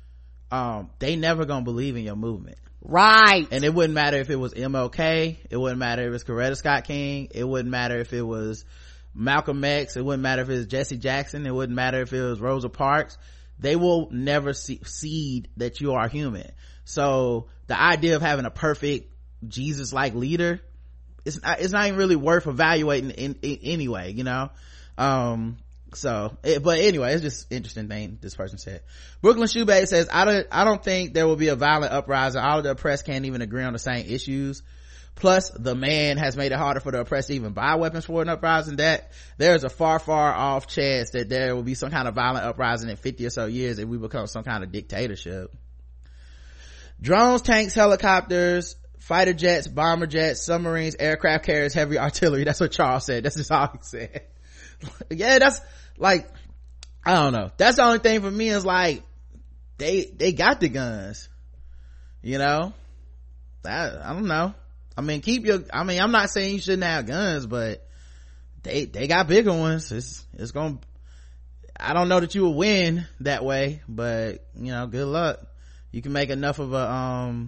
um they never gonna believe in your movement. Right. And it wouldn't matter if it was M L K, it wouldn't matter if it was Coretta Scott King, it wouldn't matter if it was Malcolm X, it wouldn't matter if it was Jesse Jackson, it wouldn't matter if it was Rosa Parks. They will never see, see that you are human. So the idea of having a perfect Jesus-like leader, it's not, it's not even really worth evaluating in, in anyway, you know. um so it, but anyway, it's just interesting thing this person said. Brooklyn Shoebay says, I don't I don't think there will be a violent uprising. All of the oppressed can't even agree on the same issues. Plus, the man has made it harder for the oppressed to even buy weapons for an uprising. That there's a far far off chance that there will be some kind of violent uprising in fifty or so years if we become some kind of dictatorship. Drones, tanks, helicopters, fighter jets, bomber jets, submarines, aircraft carriers, heavy artillery. That's what Charles said. That's just all he said. Yeah, that's like, I don't know. That's the only thing for me is like, they, they got the guns, you know? I, I don't know. I mean, keep your, I mean, I'm not saying you shouldn't have guns, but they, they got bigger ones. It's, it's gonna, I don't know that you will win that way, but you know, good luck. You can make enough of a, um,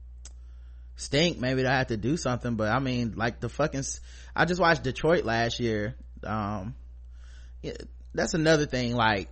stink maybe to have to do something, but I mean, like the fucking, I just watched Detroit last year. Um, yeah, that's another thing, like,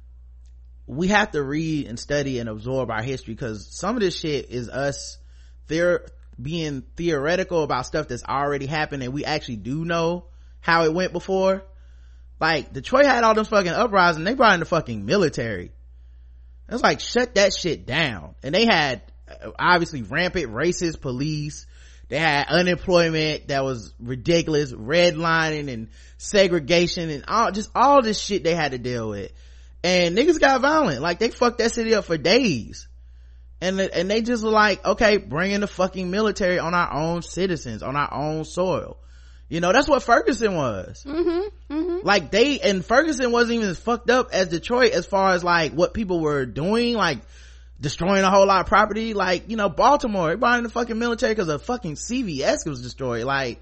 we have to read and study and absorb our history, because some of this shit is us there being theoretical about stuff that's already happened and we actually do know how it went before. Like Detroit had all them fucking uprisings, they brought in the fucking military. It's like, shut that shit down. And they had obviously rampant racist police, they had unemployment that was ridiculous, redlining and segregation and all, just all this shit they had to deal with. And niggas got violent, like they fucked that city up for days. And, and they just were like, okay, bring in the fucking military on our own citizens, on our own soil. You know, that's what Ferguson was. Mm-hmm, mm-hmm. Like they, and Ferguson wasn't even as fucked up as Detroit as far as like what people were doing, like destroying a whole lot of property. Like, you know, Baltimore, they brought in the fucking military because a fucking C V S was destroyed. Like,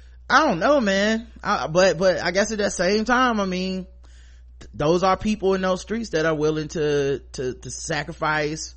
I don't know, man. I, but, but I guess at that same time, I mean, th- those are people in those streets that are willing to, to, to sacrifice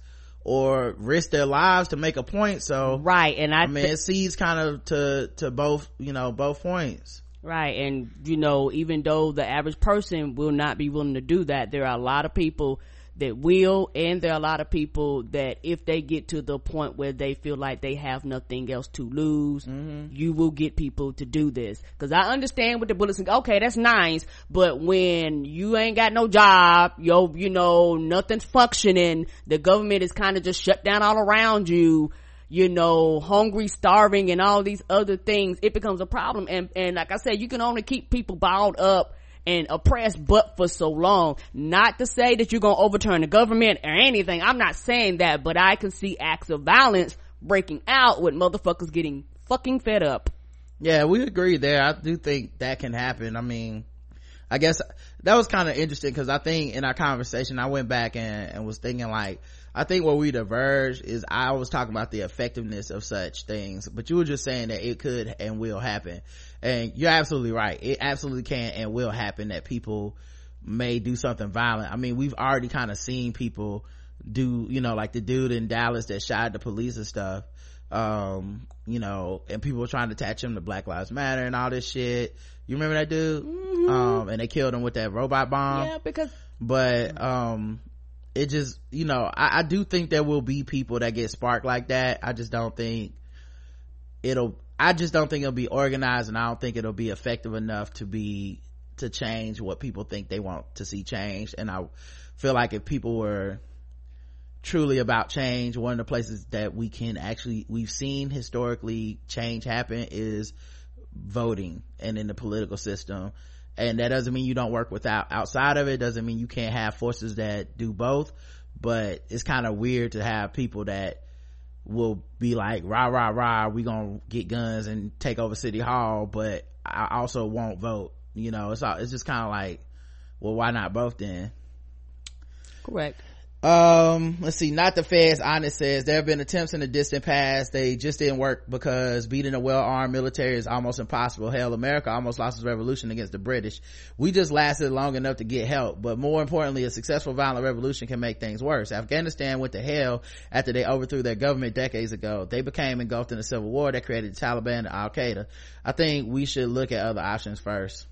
or risk their lives to make a point. So right, and I, I mean, it sees kind of to to both, you know, both points. Right, and you know, even though the average person will not be willing to do that, there are a lot of people that will, and there are a lot of people that if they get to the point where they feel like they have nothing else to lose, mm-hmm. you will get people to do this. Because I understand with the bullets, okay, that's nice, but when you ain't got no job, yo, you know, nothing's functioning, the government is kind of just shut down all around you, you know, hungry, starving, and all these other things, it becomes a problem. And and like I said, you can only keep people balled up and oppressed but for so long. Not to say that you're gonna overturn the government or anything, I'm not saying that, but I can see acts of violence breaking out with motherfuckers getting fucking fed up. Yeah, we agree there. I do think that can happen. I mean, I guess that was kind of interesting because I think in our conversation I went back and, and was thinking like, I think where we diverge is I was talking about the effectiveness of such things, but you were just saying that it could and will happen. And you're absolutely right. It absolutely can and will happen that people may do something violent. I mean, we've already kind of seen people do, you know, like the dude in Dallas that shot the police and stuff. Um, you know, and people were trying to attach him to Black Lives Matter and all this shit. You remember that dude? Mm-hmm. Um, and they killed him with that robot bomb. Yeah, because. But, um, it just, you know, I, I do think there will be people that get sparked like that. I just don't think it'll, I just don't think it'll be organized, and I don't think it'll be effective enough to be, to change what people think they want to see changed. And I feel like if people were truly about change, one of the places that we can actually, we've seen historically change happen is voting and in the political system. And that doesn't mean you don't work without outside of it, doesn't mean you can't have forces that do both, but it's kind of weird to have people that will be like, rah rah rah, we gonna get guns and take over City Hall, but I also won't vote. You know, it's all, it's just kind of like, well, why not both then? Correct. Um, let's see, Not the Feds Honest says there have been attempts in the distant past, they just didn't work because beating a well-armed military is almost impossible. Hell, America almost lost its revolution against the British. We just lasted long enough to get help, but more importantly, a successful violent revolution can make things worse. Afghanistan went to hell after they overthrew their government decades ago. They became engulfed in a civil war that created the Taliban and Al-Qaeda. I think we should look at other options first.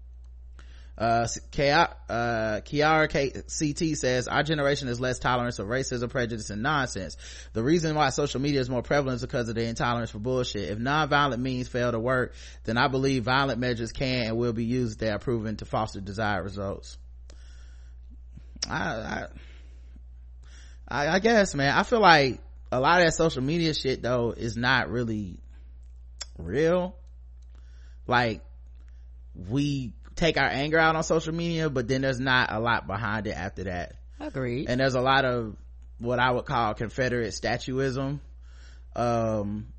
Uh, Kiara, uh, Kiara K- C T says, our generation is less tolerant of racism, prejudice, and nonsense. The reason why social media is more prevalent is because of the intolerance for bullshit. If non-violent means fail to work, then I believe violent measures can and will be used if they are proven to foster desired results. I, I, I guess, man, I feel like a lot of that social media shit though is not really real. Like, we take our anger out on social media, but then there's not a lot behind it after that. Agreed. And there's a lot of what I would call Confederate statuism, um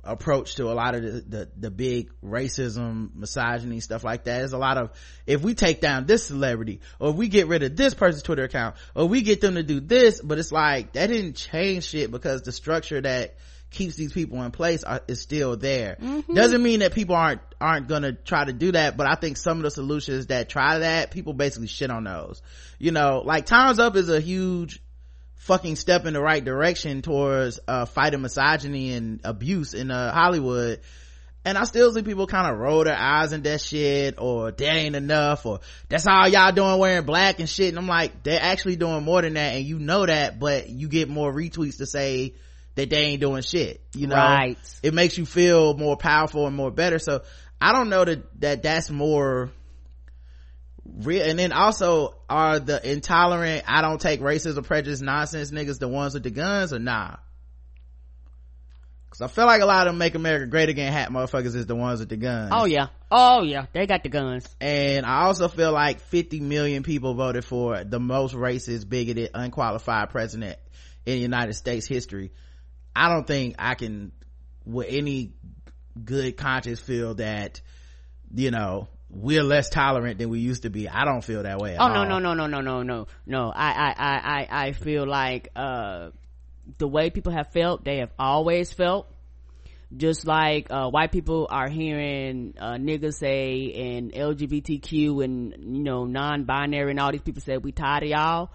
approach to a lot of the, the the big racism, misogyny, stuff like that. There's a lot of, if we take down this celebrity, or if we get rid of this person's Twitter account, or we get them to do this, but it's like that didn't change shit, because the structure that keeps these people in place are, is still there. Mm-hmm. Doesn't mean that people aren't aren't gonna try to do that, but I think some of the solutions that try that, people basically shit on those. You know, like Time's Up is a huge fucking step in the right direction towards uh fighting misogyny and abuse in uh Hollywood, and I still see people kind of roll their eyes in that shit, or that ain't enough, or that's all y'all doing wearing black and shit. And I'm like, they're actually doing more than that, and you know that, but you get more retweets to say that they ain't doing shit, you know. Right. It makes you feel more powerful and more better. So I don't know that that that's more real. And then also, are the intolerant, I don't take racism, prejudice, nonsense niggas the ones with the guns, or nah? Because I feel like a lot of them Make America Great Again hat motherfuckers is the ones with the guns. Oh yeah, oh yeah, they got the guns. And I also feel like fifty million people voted for the most racist, bigoted, unqualified president in the United States history. I don't think I can with any good conscience feel that, you know, we're less tolerant than we used to be. I don't feel that way at oh all. no no no no no no no no I I I I feel like uh the way people have felt, they have always felt. Just like uh white people are hearing uh niggas say, and L G B T Q and, you know, non-binary and all these people say we tired of y'all.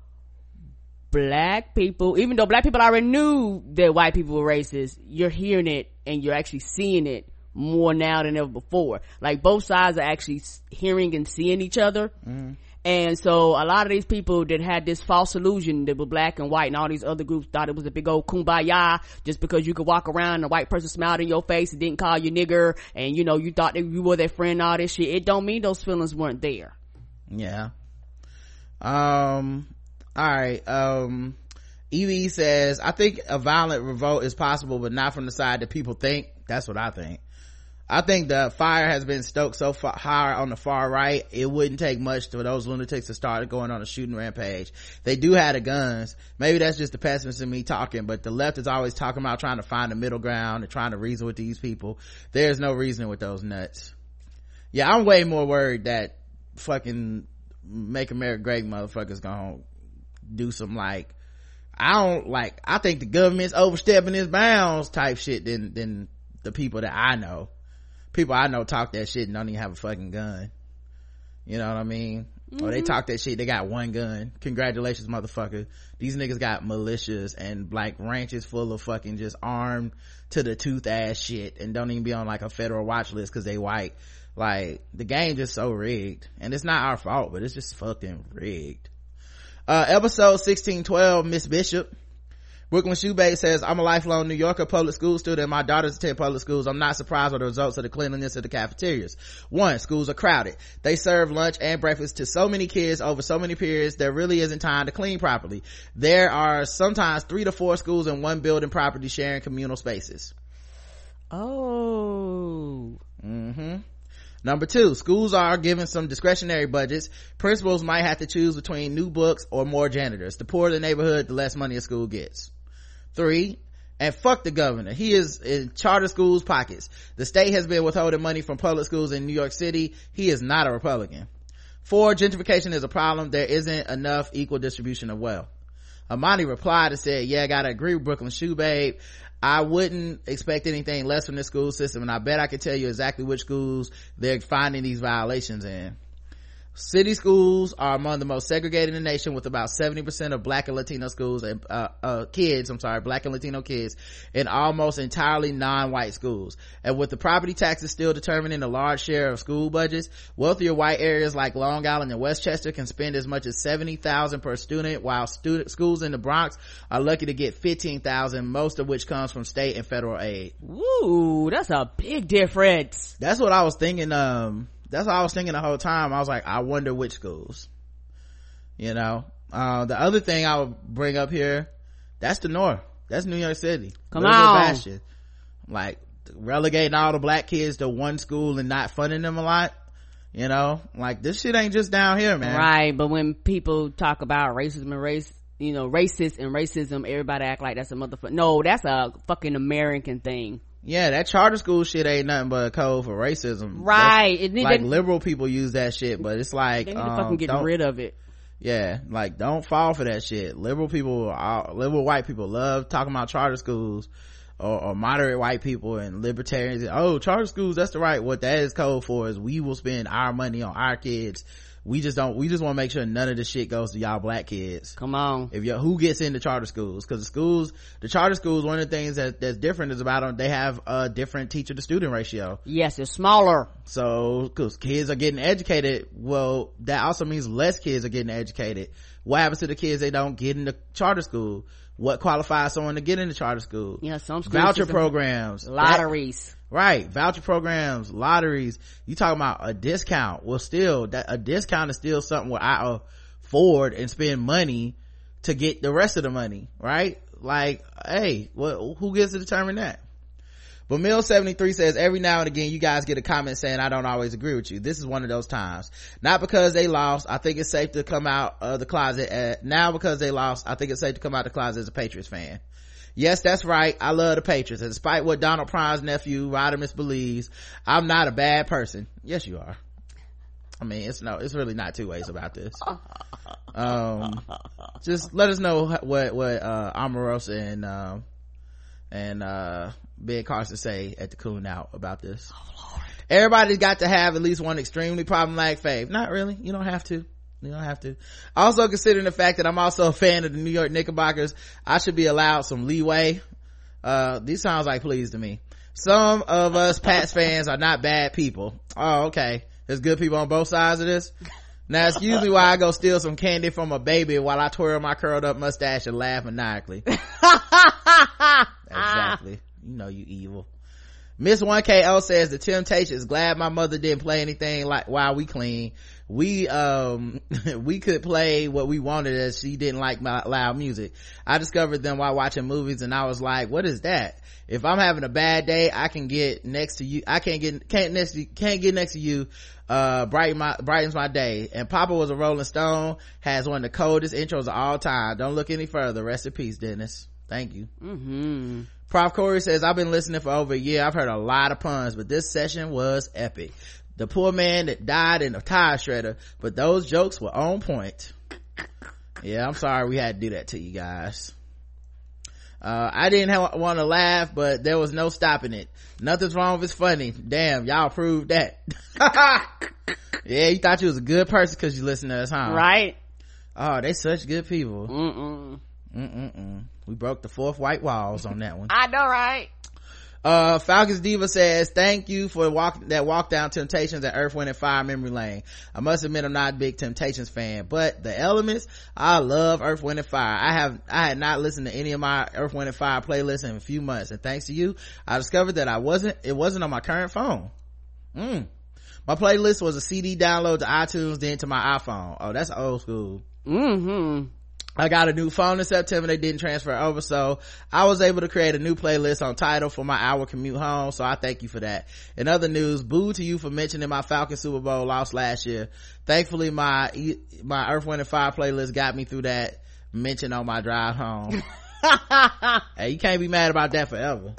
Black people, even though black people already knew that white people were racist, you're hearing it and you're actually seeing it more now than ever before. Like, both sides are actually hearing and seeing each other. Mm. And so a lot of these people that had this false illusion that were black and white and all these other groups thought it was a big old kumbaya just because you could walk around and a white person smiled in your face and didn't call you nigger, and, you know, you thought that you were their friend, all this shit. It don't mean those feelings weren't there. Yeah. Um all right. um Evie says, I think a violent revolt is possible, but not from the side that people think. That's what I think. I think the fire has been stoked so far high on the far right, it wouldn't take much for those lunatics to start going on a shooting rampage. They do have the guns. Maybe that's just the pessimist in me talking, but the left is always talking about trying to find a middle ground and trying to reason with these people. There's no reasoning with those nuts. Yeah, I'm way more worried that fucking Make America Great motherfuckers gonna do some, like, I don't like, I think the government's overstepping its bounds type shit than than the people that I know. People I know talk that shit and don't even have a fucking gun. You know what I mean? Mm-hmm. Or they talk that shit, they got one gun. Congratulations, motherfucker. These niggas got militias and like ranches full of fucking just armed to the tooth ass shit, and don't even be on like a federal watch list because they white. Like, the game just so rigged, and it's not our fault, but it's just fucking rigged. Uh episode sixteen twelve, Miss Bishop. Brooklyn Shoebase says, I'm a lifelong New Yorker public school student. My daughters attend public schools. I'm not surprised by the results of the cleanliness of the cafeterias. One, schools are crowded. They serve lunch and breakfast to so many kids over so many periods, there really isn't time to clean properly. There are sometimes three to four schools in one building property sharing communal spaces. Oh. Mm-hmm. Number two, schools are given some discretionary budgets. Principals might have to choose between new books or more janitors. The poorer the neighborhood, the less money a school gets. Three, and fuck the governor. He is in charter schools' pockets. The state has been withholding money from public schools in New York City. He is not a Republican. Four, gentrification is a problem. There isn't enough equal distribution of wealth. Amani replied and said, yeah, I gotta agree with Brooklyn Shoe Babe. I wouldn't expect anything less from the school system, and I bet I could tell you exactly which schools they're finding these violations in. City schools are among the most segregated in the nation, with about seventy percent of black and Latino schools and uh, uh kids i'm sorry black and Latino kids in almost entirely non-white schools. And with the property taxes still determining a large share of school budgets, wealthier white areas like Long Island and Westchester can spend as much as seventy thousand per student, while student schools in the Bronx are lucky to get fifteen thousand, most of which comes from state and federal aid. Ooh, that's a big difference. That's what I was thinking. um That's what I was thinking the whole time. I was like, I wonder which schools, you know. Uh, the other thing I would bring up here, that's the North. That's New York City. Come on. Bastion. Like, relegating all the black kids to one school and not funding them a lot, you know. Like, this shit ain't just down here, man. Right, but when people talk about racism and race, you know, racist and racism, everybody act like that's a motherfucker. No, that's a fucking American thing. Yeah, that charter school shit ain't nothing but a code for racism. Right. It need like to, liberal people use that shit, but it's like they need um, to fucking get don't- rid of it. Yeah, like don't fall for that shit. Liberal people, uh, liberal white people love talking about charter schools, or, or moderate white people and libertarians. Oh, charter schools, that's the right. What that is code for is we will spend our money on our kids. We just don't, we just want to make sure none of the shit goes to y'all black kids. Come on. If you who gets into charter schools, because the schools, the charter schools, one of the things that that's different is about them, they have a different teacher to student ratio. Yes, it's smaller. So because kids are getting educated, well, that also means less kids are getting educated. What happens to the kids they don't get into charter school? What qualifies someone to get into charter school? Yeah, some schools voucher just- programs, Lotteries. That, right, voucher programs, lotteries. You talking about a discount? Well, still, that a discount is still something where I afford and spend money to get the rest of the money, right? Like, hey, what? Who gets to determine that? But Mill seventy-three says, every now and again you guys get a comment saying I don't always agree with you. This is one of those times. Not because they lost, I think it's safe to come out of the closet. At, now because they lost, I think it's safe to come out of the closet as a Patriots fan. Yes, that's right. I love the Patriots. And despite what Donald Prime's nephew, Rodimus, believes, I'm not a bad person. Yes, you are. I mean, it's no, it's really not two ways about this. Um, just let us know what, what, uh, Omarosa and, um, and, uh, Ben Carson say at the Coon Out about this. Oh Lord. Everybody's got to have at least one extremely problematic fave. Not really. You don't have to. You don't have to. Also, considering the fact that I'm also a fan of the New York Knickerbockers, I should be allowed some leeway. Uh, these sounds like please to me. Some of us Pats fans are not bad people. Oh, okay. There's good people on both sides of this. Now, excuse me while I go steal some candy from a baby while I twirl my curled up mustache and laugh maniacally. Exactly. You know you evil. Miss one K O says the Temptations glad my mother didn't play anything like while we clean. We um we could play what we wanted as she didn't like my loud music. I discovered them while watching movies and I was like, what is that? If I'm having a bad day, I can get next to you. I can't get can't next to, can't get next to you. Uh, brighten my brightens my day. And Papa Was a Rolling Stone has one of the coldest intros of all time. Don't look any further. Rest in peace, Dennis. Thank you. Mm-hmm. Prof Corey says, I've been listening for over a year. I've heard a lot of puns, but this session was epic. The poor man that died in a tire shredder, but those jokes were on point. Yeah, I'm sorry we had to do that to you guys. Uh, I didn't ha- want to laugh, but there was no stopping it. Nothing's wrong if it's funny. Damn, y'all proved that. Yeah, you thought you was a good person because you listened to us, huh? Right. Oh, they such good people. Mm-mm. Mm-mm-mm. We broke the fourth white walls on that one. I know, right? Uh, Falcons Diva says, thank you for walk, that walk down Temptations at Earth, Wind and Fire memory lane. I must admit I'm not a big Temptations fan, but the Elements, I love Earth, Wind and Fire. I have, I had not listened to any of my Earth, Wind and Fire playlists in a few months, and thanks to you, I discovered that I wasn't, it wasn't on my current phone. Mm. My playlist was a C D download to iTunes, then to my iPhone. Oh, that's old school. Mm-hmm. I got a new phone in September. They didn't transfer over, so I was able to create a new playlist on Tidal for my hour commute home, so I thank you for that. In other news, boo to you for mentioning my Falcon Super Bowl loss last year. Thankfully, my my Earth, Wind and Fire playlist got me through that mention on my drive home. Hey, you can't be mad about that forever.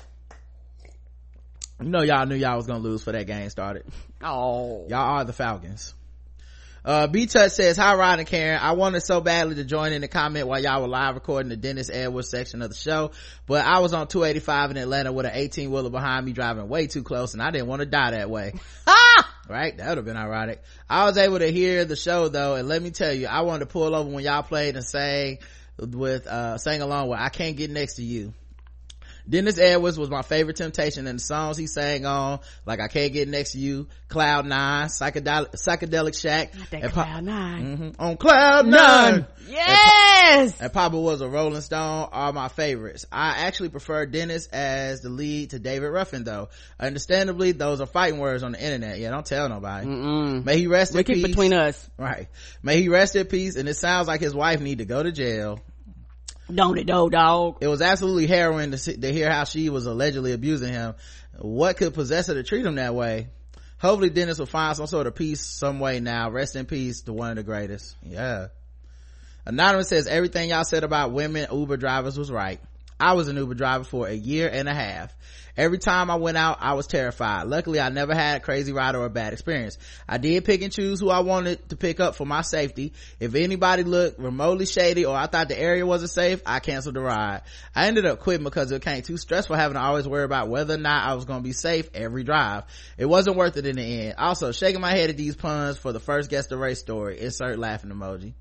You know y'all knew y'all was gonna lose for that game started. Oh. Y'all are the Falcons. Uh, B-Touch says, hi Rod and Karen. I wanted so badly to join in the comment while y'all were live recording the Dennis Edwards section of the show, but I was on two eighty-five in Atlanta with an eighteen wheeler behind me driving way too close and I didn't want to die that way. Right? That would have been ironic. I was able to hear the show though, and let me tell you, I wanted to pull over when y'all played and sang with, uh, sang along with I Can't Get Next to You. Dennis Edwards was my favorite Temptation, and the songs he sang on, like I Can't Get Next to You, Cloud Nine, Psychedelic, Psychedelic Shack, That and Cloud Nine. Mm-hmm, on Cloud Nine. Yes! And Papa Was a Rolling Stone are my favorites. I actually prefer Dennis as the lead to David Ruffin though. Understandably, those are fighting words on the internet. Yeah, don't tell nobody. Mm-mm. May he rest We in keep peace. between us. Right. May he rest in peace, and it sounds like his wife need to go to jail. Don't it, though, dog? It was absolutely harrowing to, see, to hear how she was allegedly abusing him. What could possess her to treat him that way? Hopefully Dennis will find some sort of peace some way now. Rest in peace to one of the greatest. Yeah. Anonymous says, everything y'all said about women Uber drivers was right. I was an Uber driver for a year and a half. Every time I went out, I was terrified. Luckily, I never had a crazy ride or a bad experience. I did pick and choose who I wanted to pick up for my safety. If anybody looked remotely shady or I thought the area wasn't safe, I canceled the ride. I ended up quitting because it became too stressful having to always worry about whether or not I was going to be safe every drive. It wasn't worth it in the end. Also, shaking my head at these puns for the first Guess the Race story. Insert laughing emoji.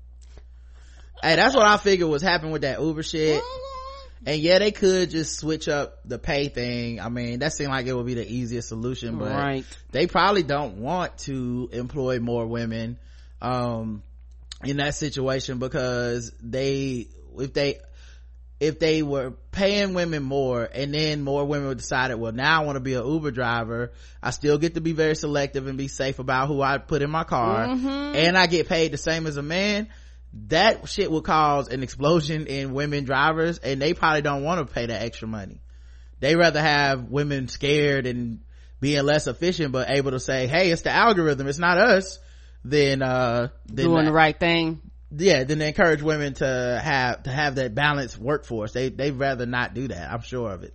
Hey, that's what I figured was happening with that Uber shit. And yeah, they could just switch up the pay thing. I mean, that seemed like it would be the easiest solution, but right. They probably don't want to employ more women, um, in that situation because they, if they, if they were paying women more and then more women would decided, well, now I want to be an Uber driver. I still get to be very selective and be safe about who I put in my car. Mm-hmm. And I get paid the same as a man. That shit would cause an explosion in women drivers, and they probably don't want to pay that extra money. They rather have women scared and being less efficient but able to say, hey, it's the algorithm, it's not us, than uh than doing that, the right thing. Yeah, then they encourage women to have to have that balanced workforce. They they'd rather not do that. I'm sure of it,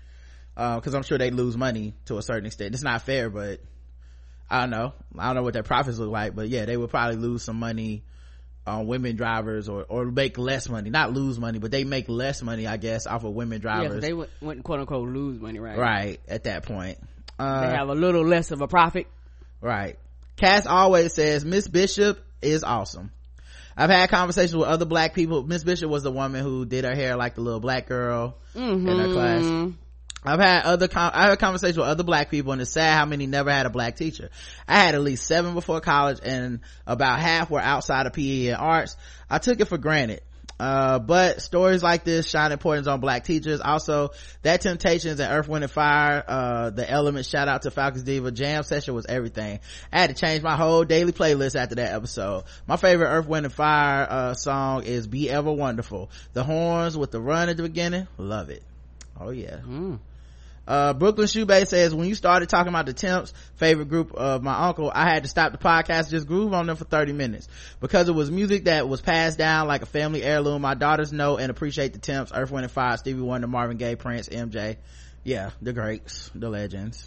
uh because I'm sure they lose money to a certain extent. It's not fair, but I don't know I don't know what their profits look like, but yeah, they would probably lose some money on women drivers, or or make less money, not lose money, but they make less money, I guess, off of women drivers. Yeah, they wouldn't, wouldn't quote unquote lose money, right? Right, at that point. Uh, they have a little less of a profit. Right. Cass always says, Miss Bishop is awesome. I've had conversations with other black people. Miss Bishop was the woman who did her hair like the little black girl mm-hmm. in her class. I've had other, con- I had conversations with other black people, and it's sad how many never had a black teacher. I had at least seven before college, and about half were outside of P E and arts. I took it for granted. Uh, but stories like this shine importance on black teachers. Also, that Temptations and Earth, Wind and Fire, uh, the Elements, shout out to Falcons Diva jam session was everything. I had to change my whole daily playlist after that episode. My favorite Earth, Wind and Fire, uh, song is Be Ever Wonderful. The horns with the run at the beginning, love it. Oh yeah. Mm. Uh, Brooklyn Shoebay says, when you started talking about the Temps, favorite group of my uncle, I had to stop the podcast, just groove on them for thirty minutes. Because it was music that was passed down like a family heirloom. My daughters know and appreciate the Temps, Earth, Wind and Fire, Stevie Wonder, Marvin Gaye, Prince, M J. Yeah, the greats, the legends.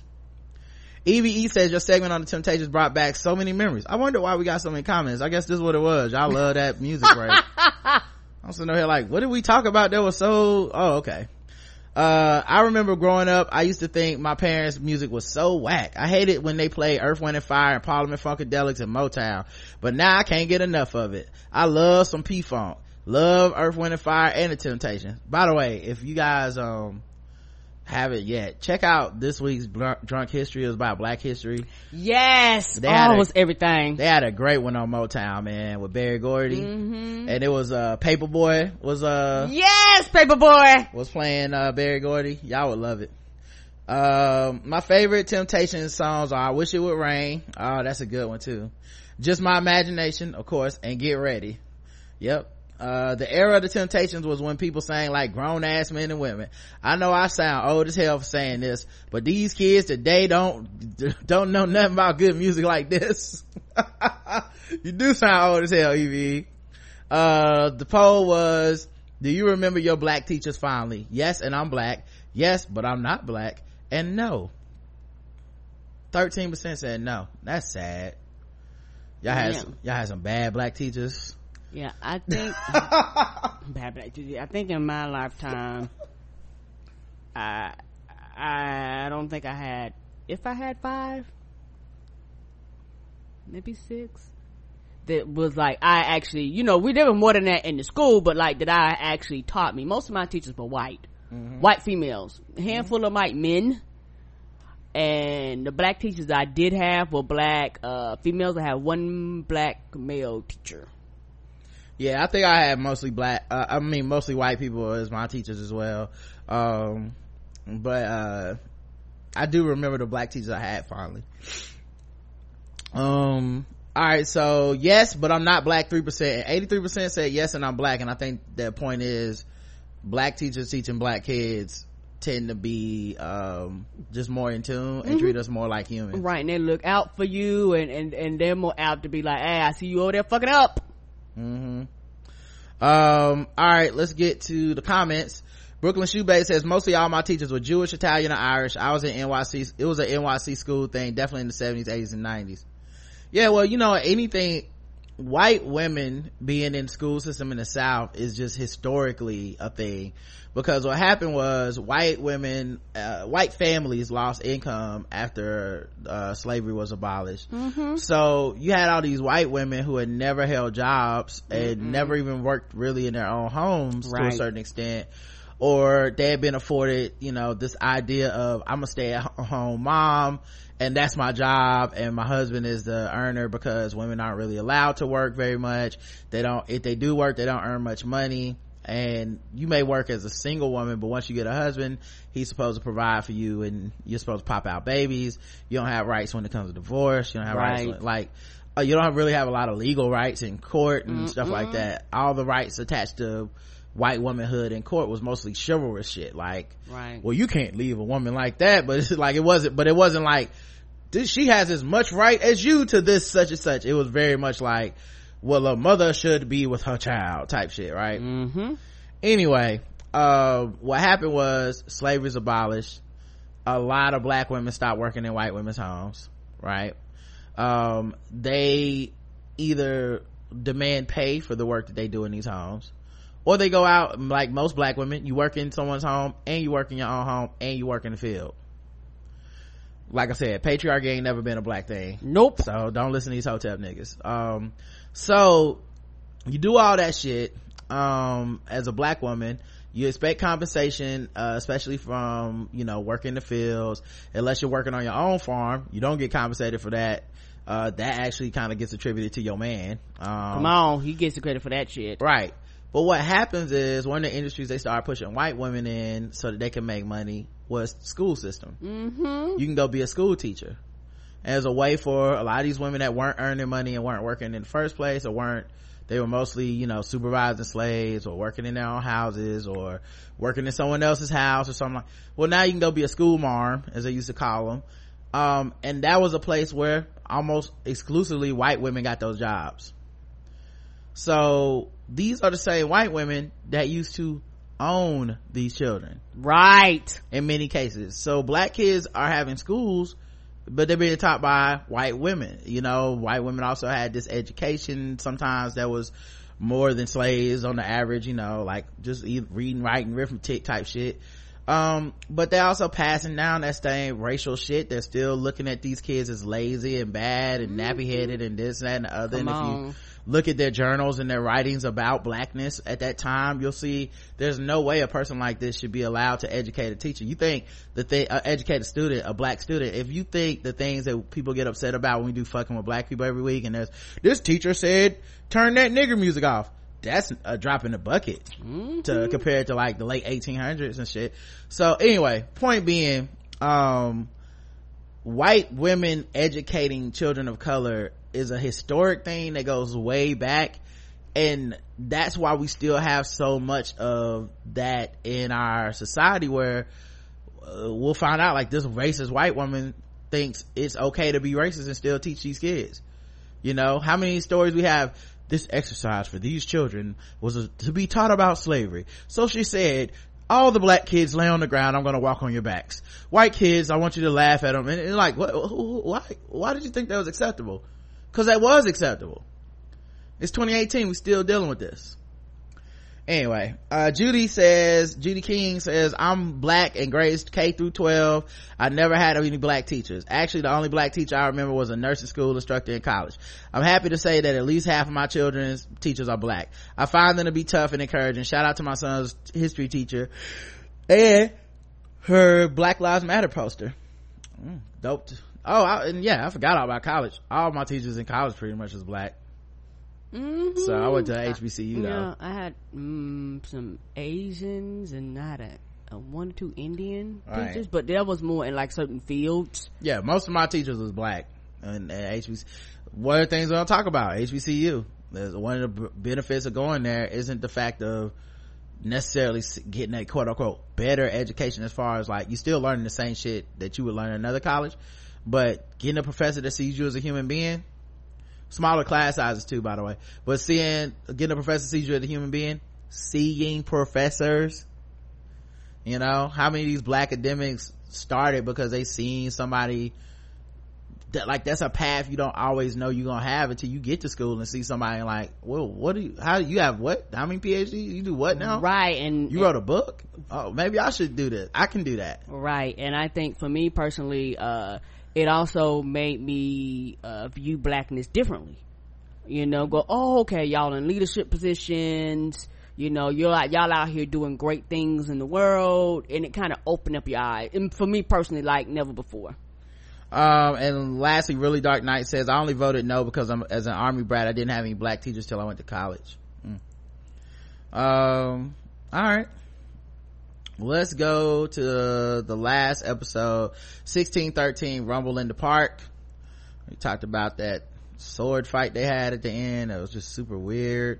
E V E says, your segment on the Temptations brought back so many memories. I wonder why we got so many comments. I guess this is what it was. Y'all love that music break. I'm sitting here like, what did we talk about that was so, oh, okay. Uh, I remember growing up, I used to think my parents' music was so whack. I hated when they played Earth, Wind and Fire and Parliament Funkadelics and Motown. But now I can't get enough of it. I love some P-Funk. Love Earth, Wind and Fire and the Temptations. By the way, if you guys, um, haven't yet, check out this week's Drunk History. It was about black history. Yes. They oh, it was everything. They had a great one on Motown, man, with Berry Gordy. Mm-hmm. And it was, uh, Paperboy was, uh. Yes, Paperboy! Was playing, uh, Berry Gordy. Y'all would love it. Um, my favorite Temptations songs are I Wish It Would Rain. Oh, that's a good one too. Just My Imagination, of course, and Get Ready. Yep. Uh, the era of the Temptations was when people sang like grown-ass men and women. I know I sound old as hell for saying this, but these kids today don't don't know nothing about good music like this. You do sound old as hell, E V E. Uh, the poll was, do you remember your black teachers fondly? Yes, and I'm black. Yes, but I'm not black. And no. thirteen percent said no. That's sad. Y'all had yeah. some, y'all had some bad black teachers. Yeah, I think bad black teachers. I think in my lifetime, I I don't think I had. If I had five, maybe six. That was like I actually, you know, we there was more than that in the school, but like that I actually taught me. Most of my teachers were white, mm-hmm. white females, a handful mm-hmm. of white men, and the black teachers I did have were black uh females. I had one black male teacher. Yeah, I think I had mostly black, uh, I mean mostly white people as my teachers as well. Um, but, uh, I do remember the black teachers I had fondly. Um, alright, so yes, but I'm not black, three percent. eighty-three percent said yes and I'm black, and I think the point is black teachers teaching black kids tend to be, um, just more in tune and mm-hmm. treat us more like humans. Right, and they look out for you, and, and, and they're more apt to be like, hey, I see you over there fucking up. Mm-hmm. Um, all right, let's get to the comments. Brooklyn Shoebase says mostly all my teachers were Jewish, Italian, or Irish. I was in N Y C. It was an N Y C school thing, definitely in the seventies, eighties, and nineties. Yeah, well, you know, anything, white women being in the school system in the South is just historically a thing. Because what happened was white women, uh, white families lost income after uh, slavery was abolished. Mm-hmm. So you had all these white women who had never held jobs and mm-hmm. never even worked really in their own homes right. to a certain extent. Or they had been afforded, you know, this idea of I'm a stay at home mom and that's my job, and my husband is the earner, because women aren't really allowed to work very much. They don't, if they do work, they don't earn much money. And you may work as a single woman, but once you get a husband, he's supposed to provide for you, and you're supposed to pop out babies. You don't have rights when it comes to divorce. You don't have right. rights when, like uh, you don't really have a lot of legal rights in court and mm-hmm. stuff like that. All the rights attached to white womanhood in court was mostly chivalrous shit, like right. well, you can't leave a woman like that, but it's like it wasn't but it wasn't like this, she has as much right as you to this such and such. It was very much like, well, a mother should be with her child type shit, right? Mm-hmm. Anyway, uh what happened was slavery was abolished. A lot of black women stopped working in white women's homes, right? Um they either demand pay for the work that they do in these homes, or they go out, like most black women, you work in someone's home and you work in your own home and you work in the field. Like I said, patriarchy ain't never been a black thing. Nope. So don't listen to these hotep niggas. Um, so you do all that shit, um, as a black woman, you expect compensation, uh, especially from, you know, working the fields. Unless you're working on your own farm, you don't get compensated for that. Uh, that actually kind of gets attributed to your man. Um, Come on, he gets the credit for that shit. Right. But what happens is, one of the industries they start pushing white women in so that they can make money was the school system. Mm-hmm. You can go be a school teacher as a way for a lot of these women that weren't earning money and weren't working in the first place, or weren't, they were mostly, you know, supervising slaves or working in their own houses or working in someone else's house or something like. Well, now you can go be a school marm, as they used to call them. Um, and that was a place where almost exclusively white women got those jobs. So these are the same white women that used to own these children, right? In many cases. So black kids are having schools, but they're being taught by white women. You know, white women also had this education sometimes that was more than slaves on the average, you know, like just reading, writing, arithmetic type shit. Um, but they're also passing down that same racial shit. They're still looking at these kids as lazy and bad and nappy headed and this, that, and the other. Come and if on. you look at their journals and their writings about blackness at that time, you'll see there's no way a person like this should be allowed to educate a teacher. You think that they uh, educate a student, a black student, if you think the things that people get upset about when we do fucking with black people every week, and there's this teacher said turn that nigger music off, that's a drop in the bucket mm-hmm. to compare it to like the late eighteen hundreds and shit. So anyway, point being, um white women educating children of color is a historic thing that goes way back, and that's why we still have so much of that in our society, where uh, we'll find out like this racist white woman thinks it's okay to be racist and still teach these kids. You know, how many stories we have, this exercise for these children was a, to be taught about slavery, so she said, all the black kids lay on the ground, I'm gonna walk on your backs. White kids, I want you to laugh at them. And, and like, what, why why did you think that was acceptable? Because that was acceptable. It's twenty eighteen, we're still dealing with this. Anyway, uh Judy says, Judy King says, I'm black and graded K through twelve. I never had any black teachers. Actually, the only black teacher I remember was a nursing school instructor in college. I'm happy to say that at least half of my children's teachers are black. I find them to be tough and encouraging. Shout out to my son's history teacher and her Black Lives Matter poster. Mm, dope. Oh, I, and yeah, I forgot all about college. All my teachers in college pretty much was black. Mm-hmm. So I went to H B C U though. Yeah, I had mm, some Asians and I had a, a one or two Indian right. teachers, but that was more in like certain fields. Yeah, most of my teachers was black. And, and H B C, one of the things I'll talk about, H B C U, there's one of the benefits of going there isn't the fact of necessarily getting a quote unquote better education, as far as like you still learning the same shit that you would learn in another college, but getting a professor that sees you as a human being. Smaller class sizes too, by the way, but seeing, getting a professor sees you as a human being, seeing professors, You know, how many of these black academics started because they seen somebody that, like, that's a path you don't always know you're gonna have until you get to school and see somebody like, well, what do you, how you have what, how many PhDs you do what now? Right. And you wrote a book? Oh, maybe I should do this. I can do that. Right. And I think for me personally, uh it also made me uh view blackness differently. You know, go, oh, okay, y'all in leadership positions, you know, you're like, y'all out here doing great things in the world, and it kind of opened up your eyes, and for me personally, like never before. Um, and lastly, Really Dark Knight says, I only voted no because I'm, as an army brat, I didn't have any black teachers till I went to college. Mm. Um, all right. Let's go to the last episode, sixteen thirteen, Rumble in the Park. We talked about that sword fight they had at the end. It was just super weird.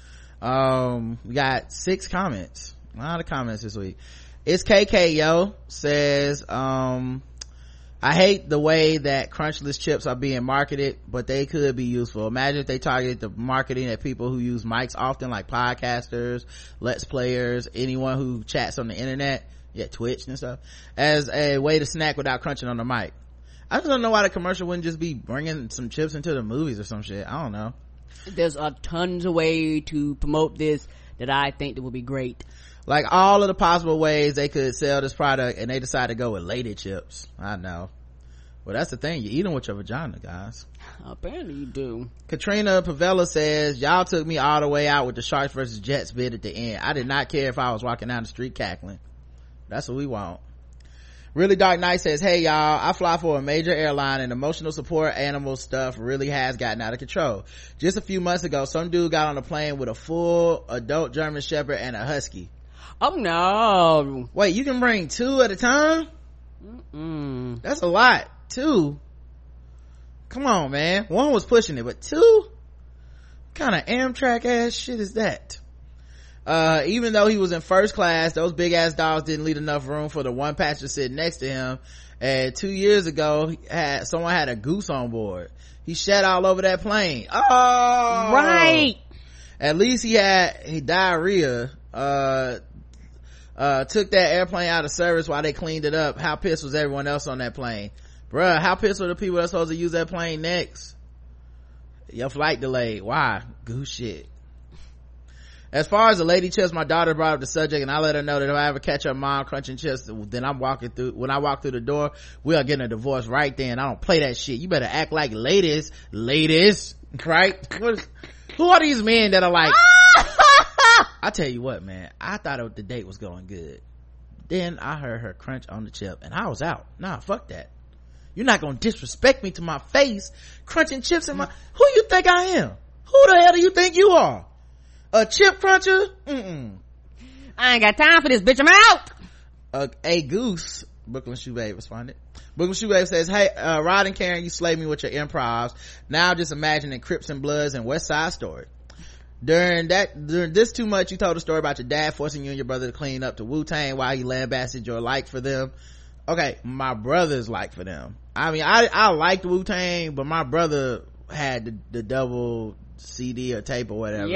Um, we got six comments. A lot of comments this week. It's K K Yo says, um, I hate the way that crunchless chips are being marketed, but they could be useful. Imagine if they targeted the marketing at people who use mics often, like podcasters, let's players, anyone who chats on the internet, yeah, Twitch and stuff, as a way to snack without crunching on the mic. I just don't know why the commercial wouldn't just be bringing some chips into the movies or some shit. I don't know. There's a tons of way to promote this that I think that would be great. Like all of the possible ways they could sell this product, and they decide to go with Lady chips. I know. Well, that's the thing. You eat them with your vagina, guys. Apparently you do. Katrina Pavella says, y'all took me all the way out with the Sharks versus Jets bid at the end. I did not care if I was walking down the street cackling. That's what we want. Really Dark Knight says, hey y'all, I fly for a major airline and emotional support animal stuff really has gotten out of control. Just a few months ago, some dude got on a plane with a full adult German Shepherd and a Husky. Oh no. Wait, you can bring two at a time? Mm-mm. That's a lot. Two? Come on, man. One was pushing it, but two? What kind of Amtrak ass shit is that? Uh, even though he was in first class, those big ass dogs didn't leave enough room for the one passenger sitting next to him. And two years ago, he had, someone had a goose on board. He shat all over that plane. Oh! Right! At least he had he diarrhea. Uh, uh, took that airplane out of service while they cleaned it up. How pissed was everyone else on that plane? Bruh, how pissed were the people that's supposed to use that plane next? Your flight delayed. Why? Goose shit. As far as the lady chips, my daughter brought up the subject, and I let her know that if I ever catch her mom crunching chips, then I'm walking through, when I walk through the door, we are getting a divorce right then. I don't play that shit. You better act like ladies, ladies, right? What is, who are these men that are like, I tell you what, man, I thought it, the date was going good. Then I heard her crunch on the chip, and I was out. Nah, fuck that. You're not gonna disrespect me to my face, crunching chips in my, who you think I am? Who the hell do you think you are? A chip cruncher? Mm-mm. I ain't got time for this, bitch. I'm out. Uh, a goose, Brooklyn Shoe Babe responded. Brooklyn Shoe Babe says, hey, uh, Rod and Karen, you slayed me with your improvs. Now just imagining Crips and Bloods and West Side Story. During that, during this too much, you told a story about your dad forcing you and your brother to clean up to Wu-Tang while he lambasted your like for them. Okay, my brother's like for them. I mean, I, I liked Wu-Tang, but my brother had the, the double C D or tape or whatever.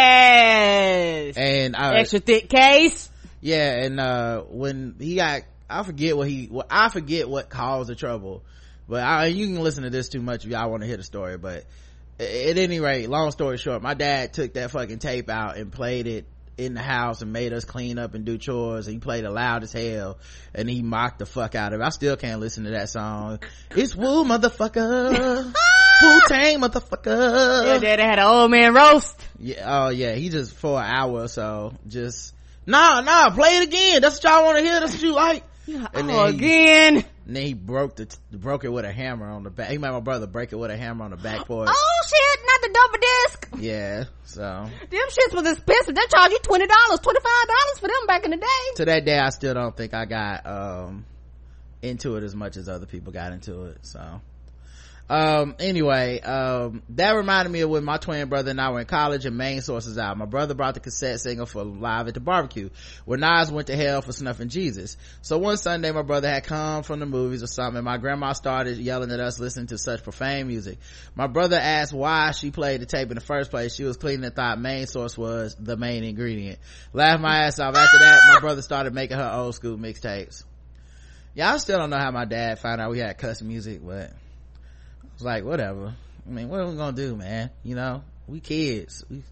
Yes. And uh, extra thick case. Yeah, and uh when he got, I forget what he, well, I forget what caused the trouble, but I, you can listen to this too much if y'all want to hear the story. But at any rate, long story short, my dad took that fucking tape out and played it in the house and made us clean up and do chores. He played it loud as hell and he mocked the fuck out of it. I still can't listen to that song. It's Woo motherfucker. Wu-Tang motherfucker. Your daddy had an old man roast. Yeah, oh yeah, he just for an hour or so just nah nah play it again. That's what y'all want to hear. That's what you like. Yeah, and oh, then he, again. and then he broke the broke it with a hammer on the back. He made my brother break it with a hammer on the back for it. Oh shit, not the double disc. Yeah, so them shits was expensive. They charge you twenty dollars, twenty-five dollars for them back in the day. To that day, I still don't think I got um into it as much as other people got into it. So Um, anyway, um, that reminded me of when my twin brother and I were in college and Main Source was out. My brother brought the cassette single for Live at the Barbecue, where Nas went to hell for snuffing Jesus. So one Sunday, my brother had come from the movies or something, and my grandma started yelling at us listening to such profane music. My brother asked why she played the tape in the first place. She was cleaning and thought Main Source was the main ingredient. Laughed my ass off. After that, my brother started making her old school mixtapes. Yeah, I still don't know how my dad found out we had cuss music, but it's like, whatever. I mean, what are we gonna do, man? You know, we kids. We,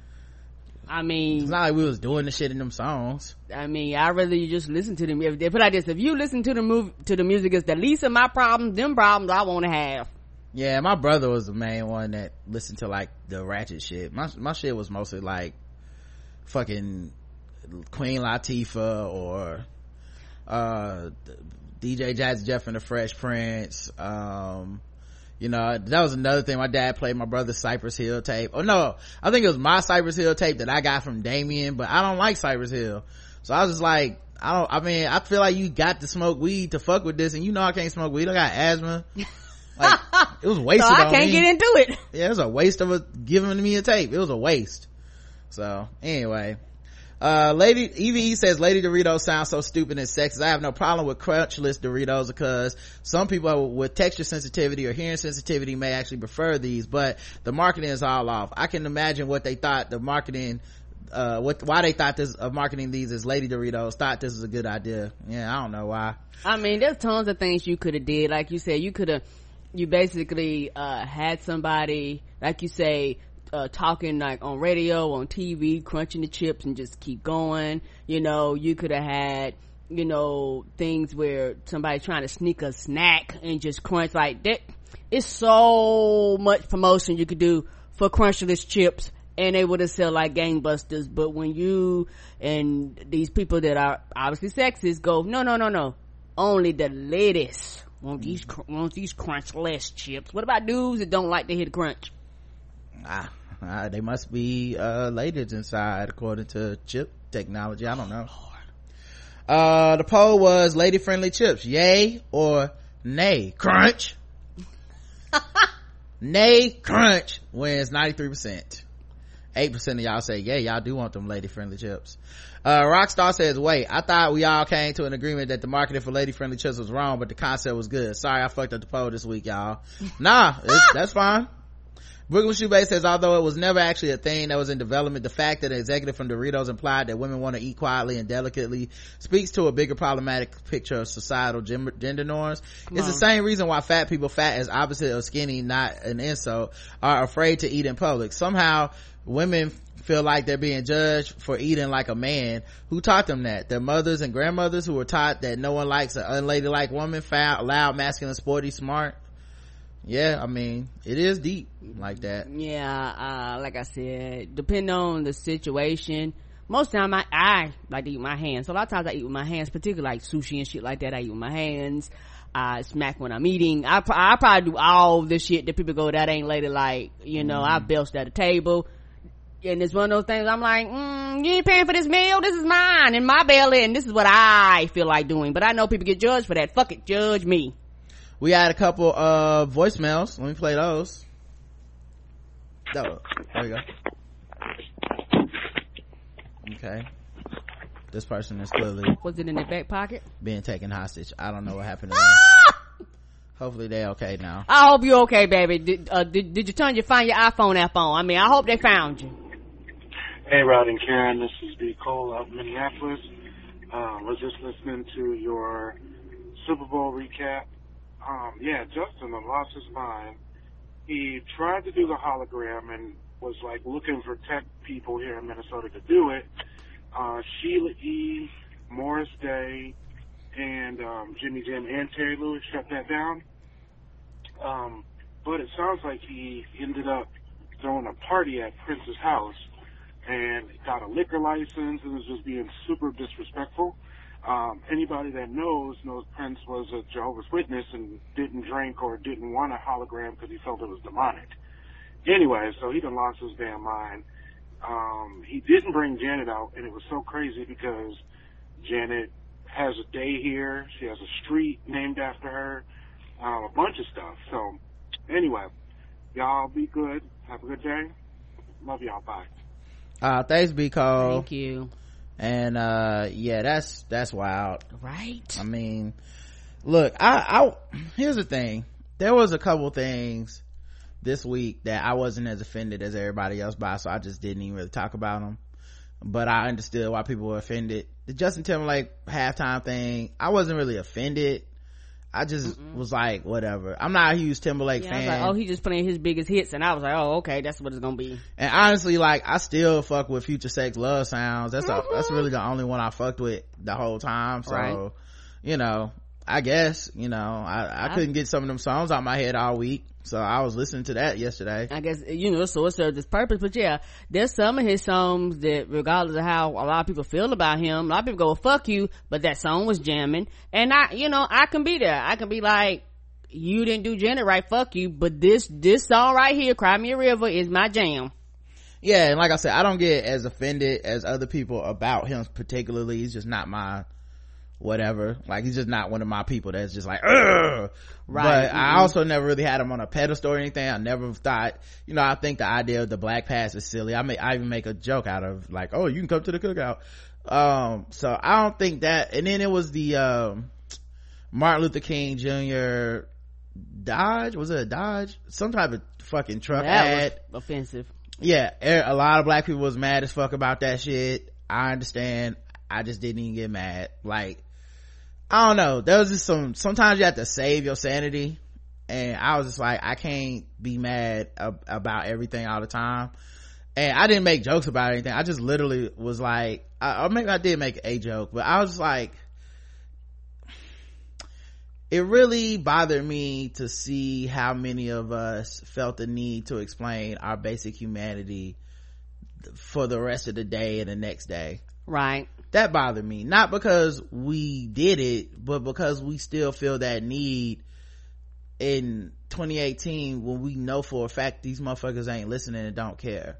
I mean, it's not like we was doing the shit in them songs. I mean, I rather you just listen to them. If they put like this, if you listen to the move to the music, it's the least of my problems. Them problems I want to have. Yeah, my brother was the main one that listened to like the ratchet shit. My my shit was mostly like fucking Queen Latifah or uh D J Jazzy Jeff and the Fresh Prince. Um, you know, that was another thing. My dad played my brother's Cypress Hill tape. Oh no, I think it was my Cypress Hill tape that I got from Damien, but I don't like Cypress Hill. So I was just like, I don't, I mean, I feel like you got to smoke weed to fuck with this, and you know I can't smoke weed. I got asthma. Like, it was wasted so I on can't me. get into it. Yeah, it was a waste of a, giving me a tape. It was a waste. So anyway, uh lady Evie says Lady Doritos sound so stupid and sexist. I have no problem with crunchless Doritos because some people with texture sensitivity or hearing sensitivity may actually prefer these, but the marketing is all off. I can imagine what they thought the marketing uh what why they thought this of marketing these as Lady Doritos, thought this was a good idea. Yeah, I don't know why. I mean, there's tons of things you could have did. Like you said, you could have you basically uh had somebody, like you say, Uh, talking like on radio, on T V, crunching the chips and just keep going. You know, you could have had, you know, things where somebody's trying to sneak a snack and just crunch like that. It's so much promotion you could do for crunchless chips and they would have sell like gangbusters. But when you and these people that are obviously sexist go, no, no, no, no, only the ladies want these, want these crunchless chips. What about dudes that don't like to hit a crunch? Ah. Uh, they must be uh ladies inside according to chip technology. I don't know. Uh the poll was lady friendly chips, yay or nay. Crunch. Nay crunch wins ninety-three percent. eight percent of y'all say yeah, y'all do want them lady friendly chips. uh Rockstar says wait, I thought we all came to an agreement that the marketing for lady friendly chips was wrong, but the concept was good. Sorry I fucked up the poll this week, y'all. Nah, it's, that's fine. Brooklyn Shoebase says although it was never actually a thing that was in development, the fact that an executive from Doritos implied that women want to eat quietly and delicately speaks to a bigger problematic picture of societal gender norms. Come it's on. The same reason why fat people, fat as opposite of skinny, not an insult, are afraid to eat in public. Somehow women feel like they're being judged for eating like a man. Who taught them that? Their mothers and grandmothers who were taught that no one likes an unladylike woman, foul, loud, masculine, sporty, smart. Yeah, I mean, it is deep like that. Yeah, uh like I said, depending on the situation, most of the time I, I like to eat with my hands. So a lot of times I eat with my hands, particularly like sushi and shit like that. I eat with my hands. I smack when I'm eating. I, I probably do all the shit that people go, that ain't ladylike. You know, mm-hmm. I belched at a table. And it's one of those things I'm like, mm, you ain't paying for this meal. This is mine and my belly, and this is what I feel like doing. But I know people get judged for that. Fuck it, judge me. We had a couple of voicemails. Let me play those. Oh, there we go. Okay. This person is clearly... Was it in their back pocket? Being taken hostage. I don't know what happened to them. Hopefully they okay now. I hope you're okay, baby. Did, uh, did, did you turn your, find your iPhone app on? I mean, I hope they found you. Hey, Rod and Karen. This is B. Cole out in Minneapolis. Uh, was just listening to your Super Bowl recap. Um, yeah, Justin lost his mind. He tried to do the hologram and was like looking for tech people here in Minnesota to do it. Uh, Sheila E., Morris Day, and um, Jimmy Jam and Terry Lewis shut that down. Um, but it sounds like he ended up throwing a party at Prince's house and got a liquor license and was just being super disrespectful. Um, anybody that knows knows Prince was a Jehovah's Witness and didn't drink or didn't want a hologram because he felt it was demonic. Anyway, so he done lost his damn mind. Um, he didn't bring Janet out, and it was so crazy because Janet has a day here. She has a street named after her, um, a bunch of stuff. So Anyway, y'all be good. Have a good day. Love y'all. Bye. Uh, thanks, B. Cole. Thank you. And, uh, yeah, that's, that's wild. Right. I mean, look, I, I, here's the thing. There was a couple things this week that I wasn't as offended as everybody else by, so I just didn't even really talk about them. But I understood why people were offended. The Justin Timberlake halftime thing, I wasn't really offended. I just Mm-mm. was like, whatever. I'm not a huge Timberlake yeah, fan. I was like, oh, he just playing his biggest hits, and I was like, oh, okay, that's what it's gonna be. And honestly, like, I still fuck with Future Sex Love Sounds. That's mm-hmm. a, that's really the only one I fucked with the whole time. So, right. you know, I guess, you know, I, I, I couldn't get some of them songs out my head all week. So I was listening to that yesterday. I guess, you know, so it served its purpose. But yeah, there's some of his songs that, regardless of how a lot of people feel about him, a lot of people go, well, fuck you, but that song was jamming. And I, you know, I can be there. I can be like, you didn't do Janet right, fuck you, but this, this song right here, Cry Me a River, is my jam. Yeah, and like I said, I don't get as offended as other people about him particularly. He's just not my whatever. Like, he's just not one of my people that's just like, ugh. Right. But mm-hmm. I also never really had him on a pedestal or anything. I never thought, you know, I think the idea of the black pass is silly. I may, I even make a joke out of like, oh, you can come to the cookout. Um, so I don't think that. And then it was the, um, Martin Luther King Junior Dodge. Was it a Dodge? Some type of fucking truck that ad. Was offensive. Yeah. A lot of black people was mad as fuck about that shit. I understand. I just didn't even get mad. Like, I don't know, there was just some, sometimes you have to save your sanity, and I was just like, I can't be mad ab- about everything all the time. And I didn't make jokes about anything. I just literally was like, I, or maybe I did make a joke, but I was like, it really bothered me to see how many of us felt the need to explain our basic humanity for the rest of the day and the next day. Right. That bothered me, not because we did it, but because we still feel that need in twenty eighteen when we know for a fact these motherfuckers ain't listening and don't care.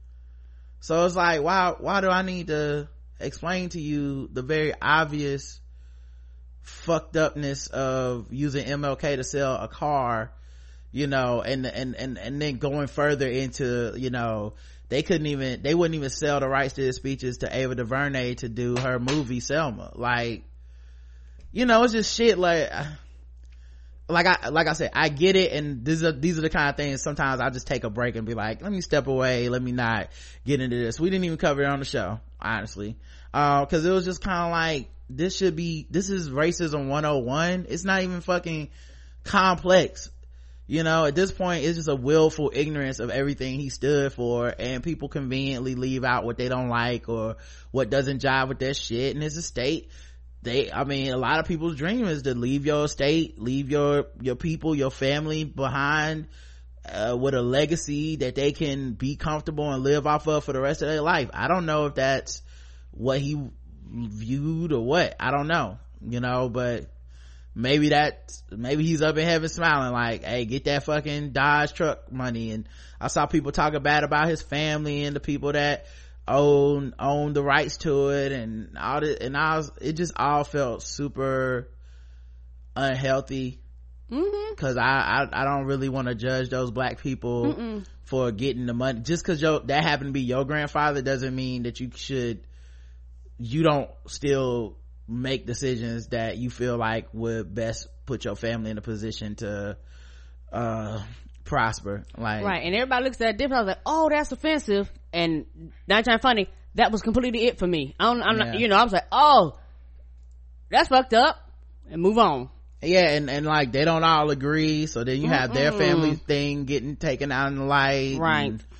So it's like, why why do I need to explain to you the very obvious fucked upness of using M L K to sell a car, you know, and and and and then going further into, you know, they couldn't even, they wouldn't even sell the rights to his speeches to Ava DuVernay to do her movie Selma. Like, you know, it's just shit. Like, like I, like I said, I get it. And these are, these are the kind of things sometimes I just take a break and be like, let me step away. Let me not get into this. We didn't even cover it on the show, honestly. Uh, cause it was just kind of like, this should be, this is racism one oh one. It's not even fucking complex. You know, at this point, it's just a willful ignorance of everything he stood for, and people conveniently leave out what they don't like or what doesn't jive with their shit. And his estate, they, I mean, a lot of people's dream is to leave your estate, leave your, your people, your family behind, uh, with a legacy that they can be comfortable and live off of for the rest of their life. I don't know if that's what he viewed or what. I don't know, you know, but maybe that, maybe he's up in heaven smiling like, hey, get that fucking Dodge truck money. And I saw people talking bad about his family and the people that own own the rights to it and all that, and I was, it just all felt super unhealthy. Mm-hmm. Cause I, I I don't really want to judge those black people Mm-mm. for getting the money. Just cause your, that happened to be your grandfather doesn't mean that you should, you don't still make decisions that you feel like would best put your family in a position to uh prosper. Like, right. And everybody looks at it different. I was like, oh, that's offensive. And not trying funny, that was completely it for me. I don't, I'm yeah. not, you know, I was like, oh, that's fucked up, and move on. Yeah, and and like they don't all agree, so then you Mm-mm. have their family thing getting taken out in the light, right? And,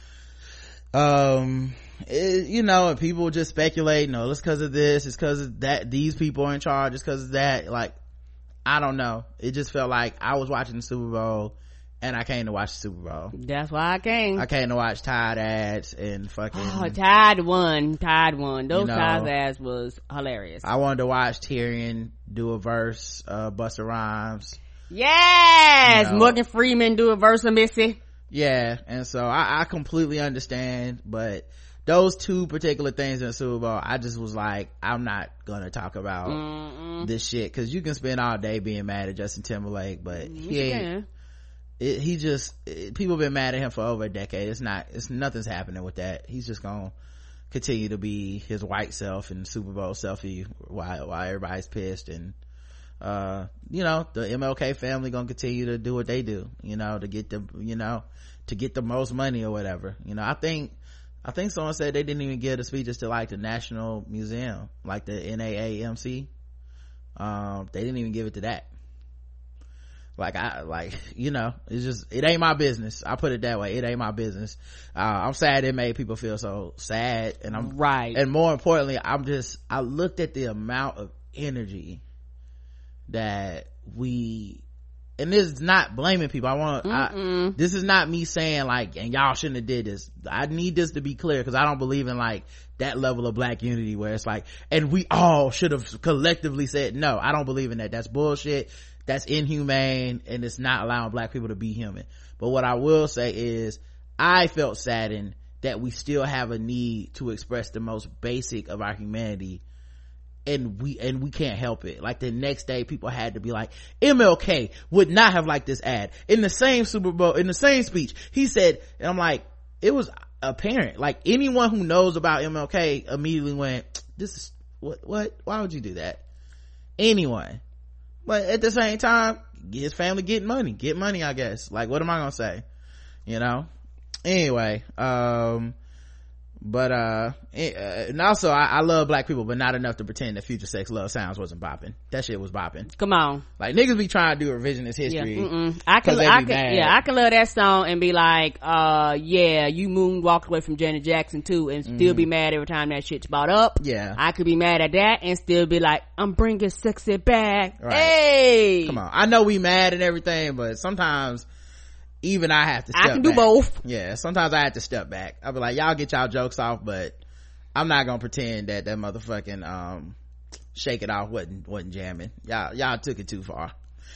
um it, you know, and people just speculate, no, it's because of this, it's because of that, these people are in charge, it's because of that. Like, I don't know, it just felt like I was watching the Super Bowl and I came to watch the Super Bowl. That's why I came. I came to watch Tide ads and fucking oh, Tide won Tide won those you know, Tide ads was hilarious. I wanted to watch Tyrion do a verse, uh Busta Rhymes. Yes, you know, Morgan Freeman do a verse of Missy. Yeah, and so I, I completely understand, but those two particular things in the Super Bowl, I just was like, I'm not gonna talk about Mm-mm. this shit, because you can spend all day being mad at Justin Timberlake, but you he ain't, it, he just it, people been mad at him for over a decade. It's not it's nothing's happening with that. He's just gonna continue to be his white self and Super Bowl selfie while while everybody's pissed. And uh you know, the M L K family gonna continue to do what they do, you know, to get the you know to get the most money or whatever. You know, I think I think someone said they didn't even give the speeches to like the National Museum, like the N double A M C. Um they didn't even give it to that. Like I like you know, it's just it ain't my business. I put it that way. It ain't my business. uh I'm sad it made people feel so sad, and I'm right. And more importantly, I'm just I looked at the amount of energy that we, and this is not blaming people. I want I, this is not me saying like, and y'all shouldn't have did this. I need this to be clear, because I don't believe in like that level of black unity where it's like, and we all should have collectively said no. I don't believe in that. That's bullshit. That's inhumane, and it's not allowing black people to be human. But what I will say is, I felt saddened that we still have a need to express the most basic of our humanity, and we and we can't help it. Like the next day people had to be like, M L K would not have liked this ad. In the same Super Bowl, in the same speech, he said, and I'm like, it was apparent. Like anyone who knows about M L K immediately went, this is what what why would you do that? Anyone. But at the same time, his family getting money get money I guess. Like what am I gonna say, you know? Anyway, um but uh and also I, I love black people, but not enough to pretend that Future Sex Love Sounds wasn't bopping. That shit was bopping. Come on, like niggas be trying to do revisionist history. Yeah, mm-mm. I can, I can, yeah, I can love that song and be like, uh, yeah, you moonwalked away from Janet Jackson too, and still mm-hmm. be mad every time that shit's brought up. Yeah, I could be mad at that and still be like, I'm bringing sexy back. Right. Hey, come on, I know we mad and everything, but sometimes even I have to step I can back. do both. Yeah, sometimes I have to step back. I'll be like, y'all get y'all jokes off, but I'm not gonna pretend that that motherfucking um Shake It Off wasn't wasn't jamming. Y'all y'all took it too far.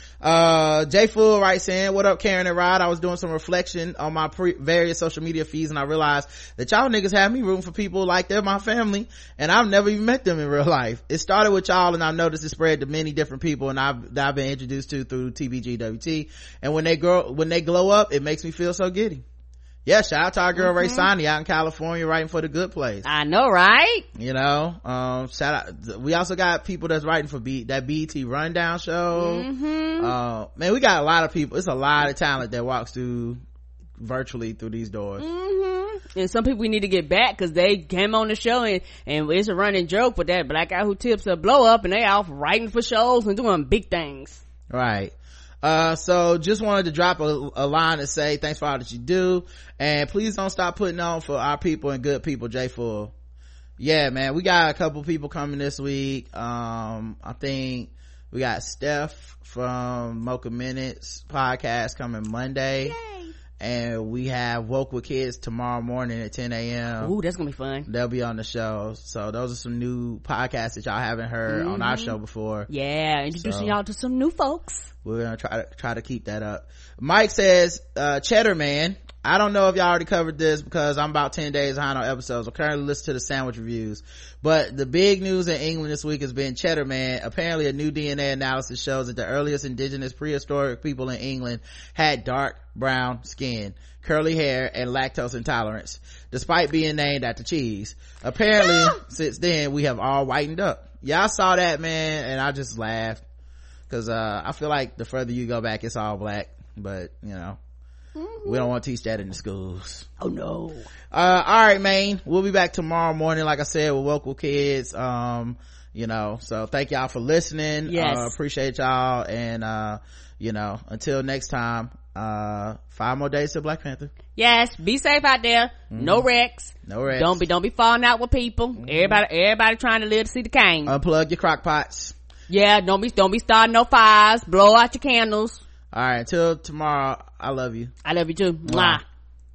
uh J Full writes in, what up Karen and Rod? I was doing some reflection on my pre- various social media feeds, and I realized that y'all niggas have me rooting for people like they're my family, and I've never even met them in real life. It started with y'all, and I've noticed it spread to many different people, and I've that I've been introduced to through T B G W T, and when they grow when they glow up, it makes me feel so giddy. Yeah, shout out to our girl mm-hmm. Ray Sani out in California writing for The Good Place. I know, right? You know, um shout out. We also got people that's writing for B, that B E T Rundown show. Mm-hmm. Uh, man, we got a lot of people. It's a lot of talent that walks through virtually through these doors. Mm-hmm. And some people we need to get back because they came on the show and and it's a running joke, but that black guy who tips a blow up and they off writing for shows and doing big things. Right. Uh, so just wanted to drop a, a line to say thanks for all that you do, and please don't stop putting on for our people and good people. J Full. Yeah, man, we got a couple people coming this week. um I think we got Steph from Mocha Minutes podcast coming Monday. Yay. And we have Woke with Kids tomorrow morning at ten a.m. Ooh, that's gonna be fun. They'll be on the show. So those are some new podcasts that y'all haven't heard mm-hmm. on our show before. Yeah, introducing so, y'all to some new folks. We're gonna try to try to keep that up. Mike says, uh Cheddar Man, I don't know if y'all already covered this because I'm about ten days behind on episodes. I'm currently listening to the sandwich reviews, but the big news in England this week has been Cheddar Man. Apparently a new D N A analysis shows that the earliest indigenous prehistoric people in England had dark brown skin, curly hair, and lactose intolerance, despite being named after cheese. Apparently since then we have all whitened up. Y'all saw that, man, and I just laughed because uh I feel like the further you go back it's all black, but you know, mm-hmm. we don't want to teach that in the schools. Oh no. Uh all right, man, we'll be back tomorrow morning like I said with Local Kids. Um you know, so thank y'all for listening. Yes. Uh, appreciate y'all, and uh you know, until next time, uh five more days to Black Panther. Yes, be safe out there. Mm-hmm. No wrecks. No wrecks. Don't be don't be falling out with people. Mm-hmm. Everybody everybody trying to live to see the king. Unplug your crock pots. Yeah, don't be don't be starting no fires. Blow out your candles. All right, until tomorrow, I love you. I love you too. Mwah. Mwah.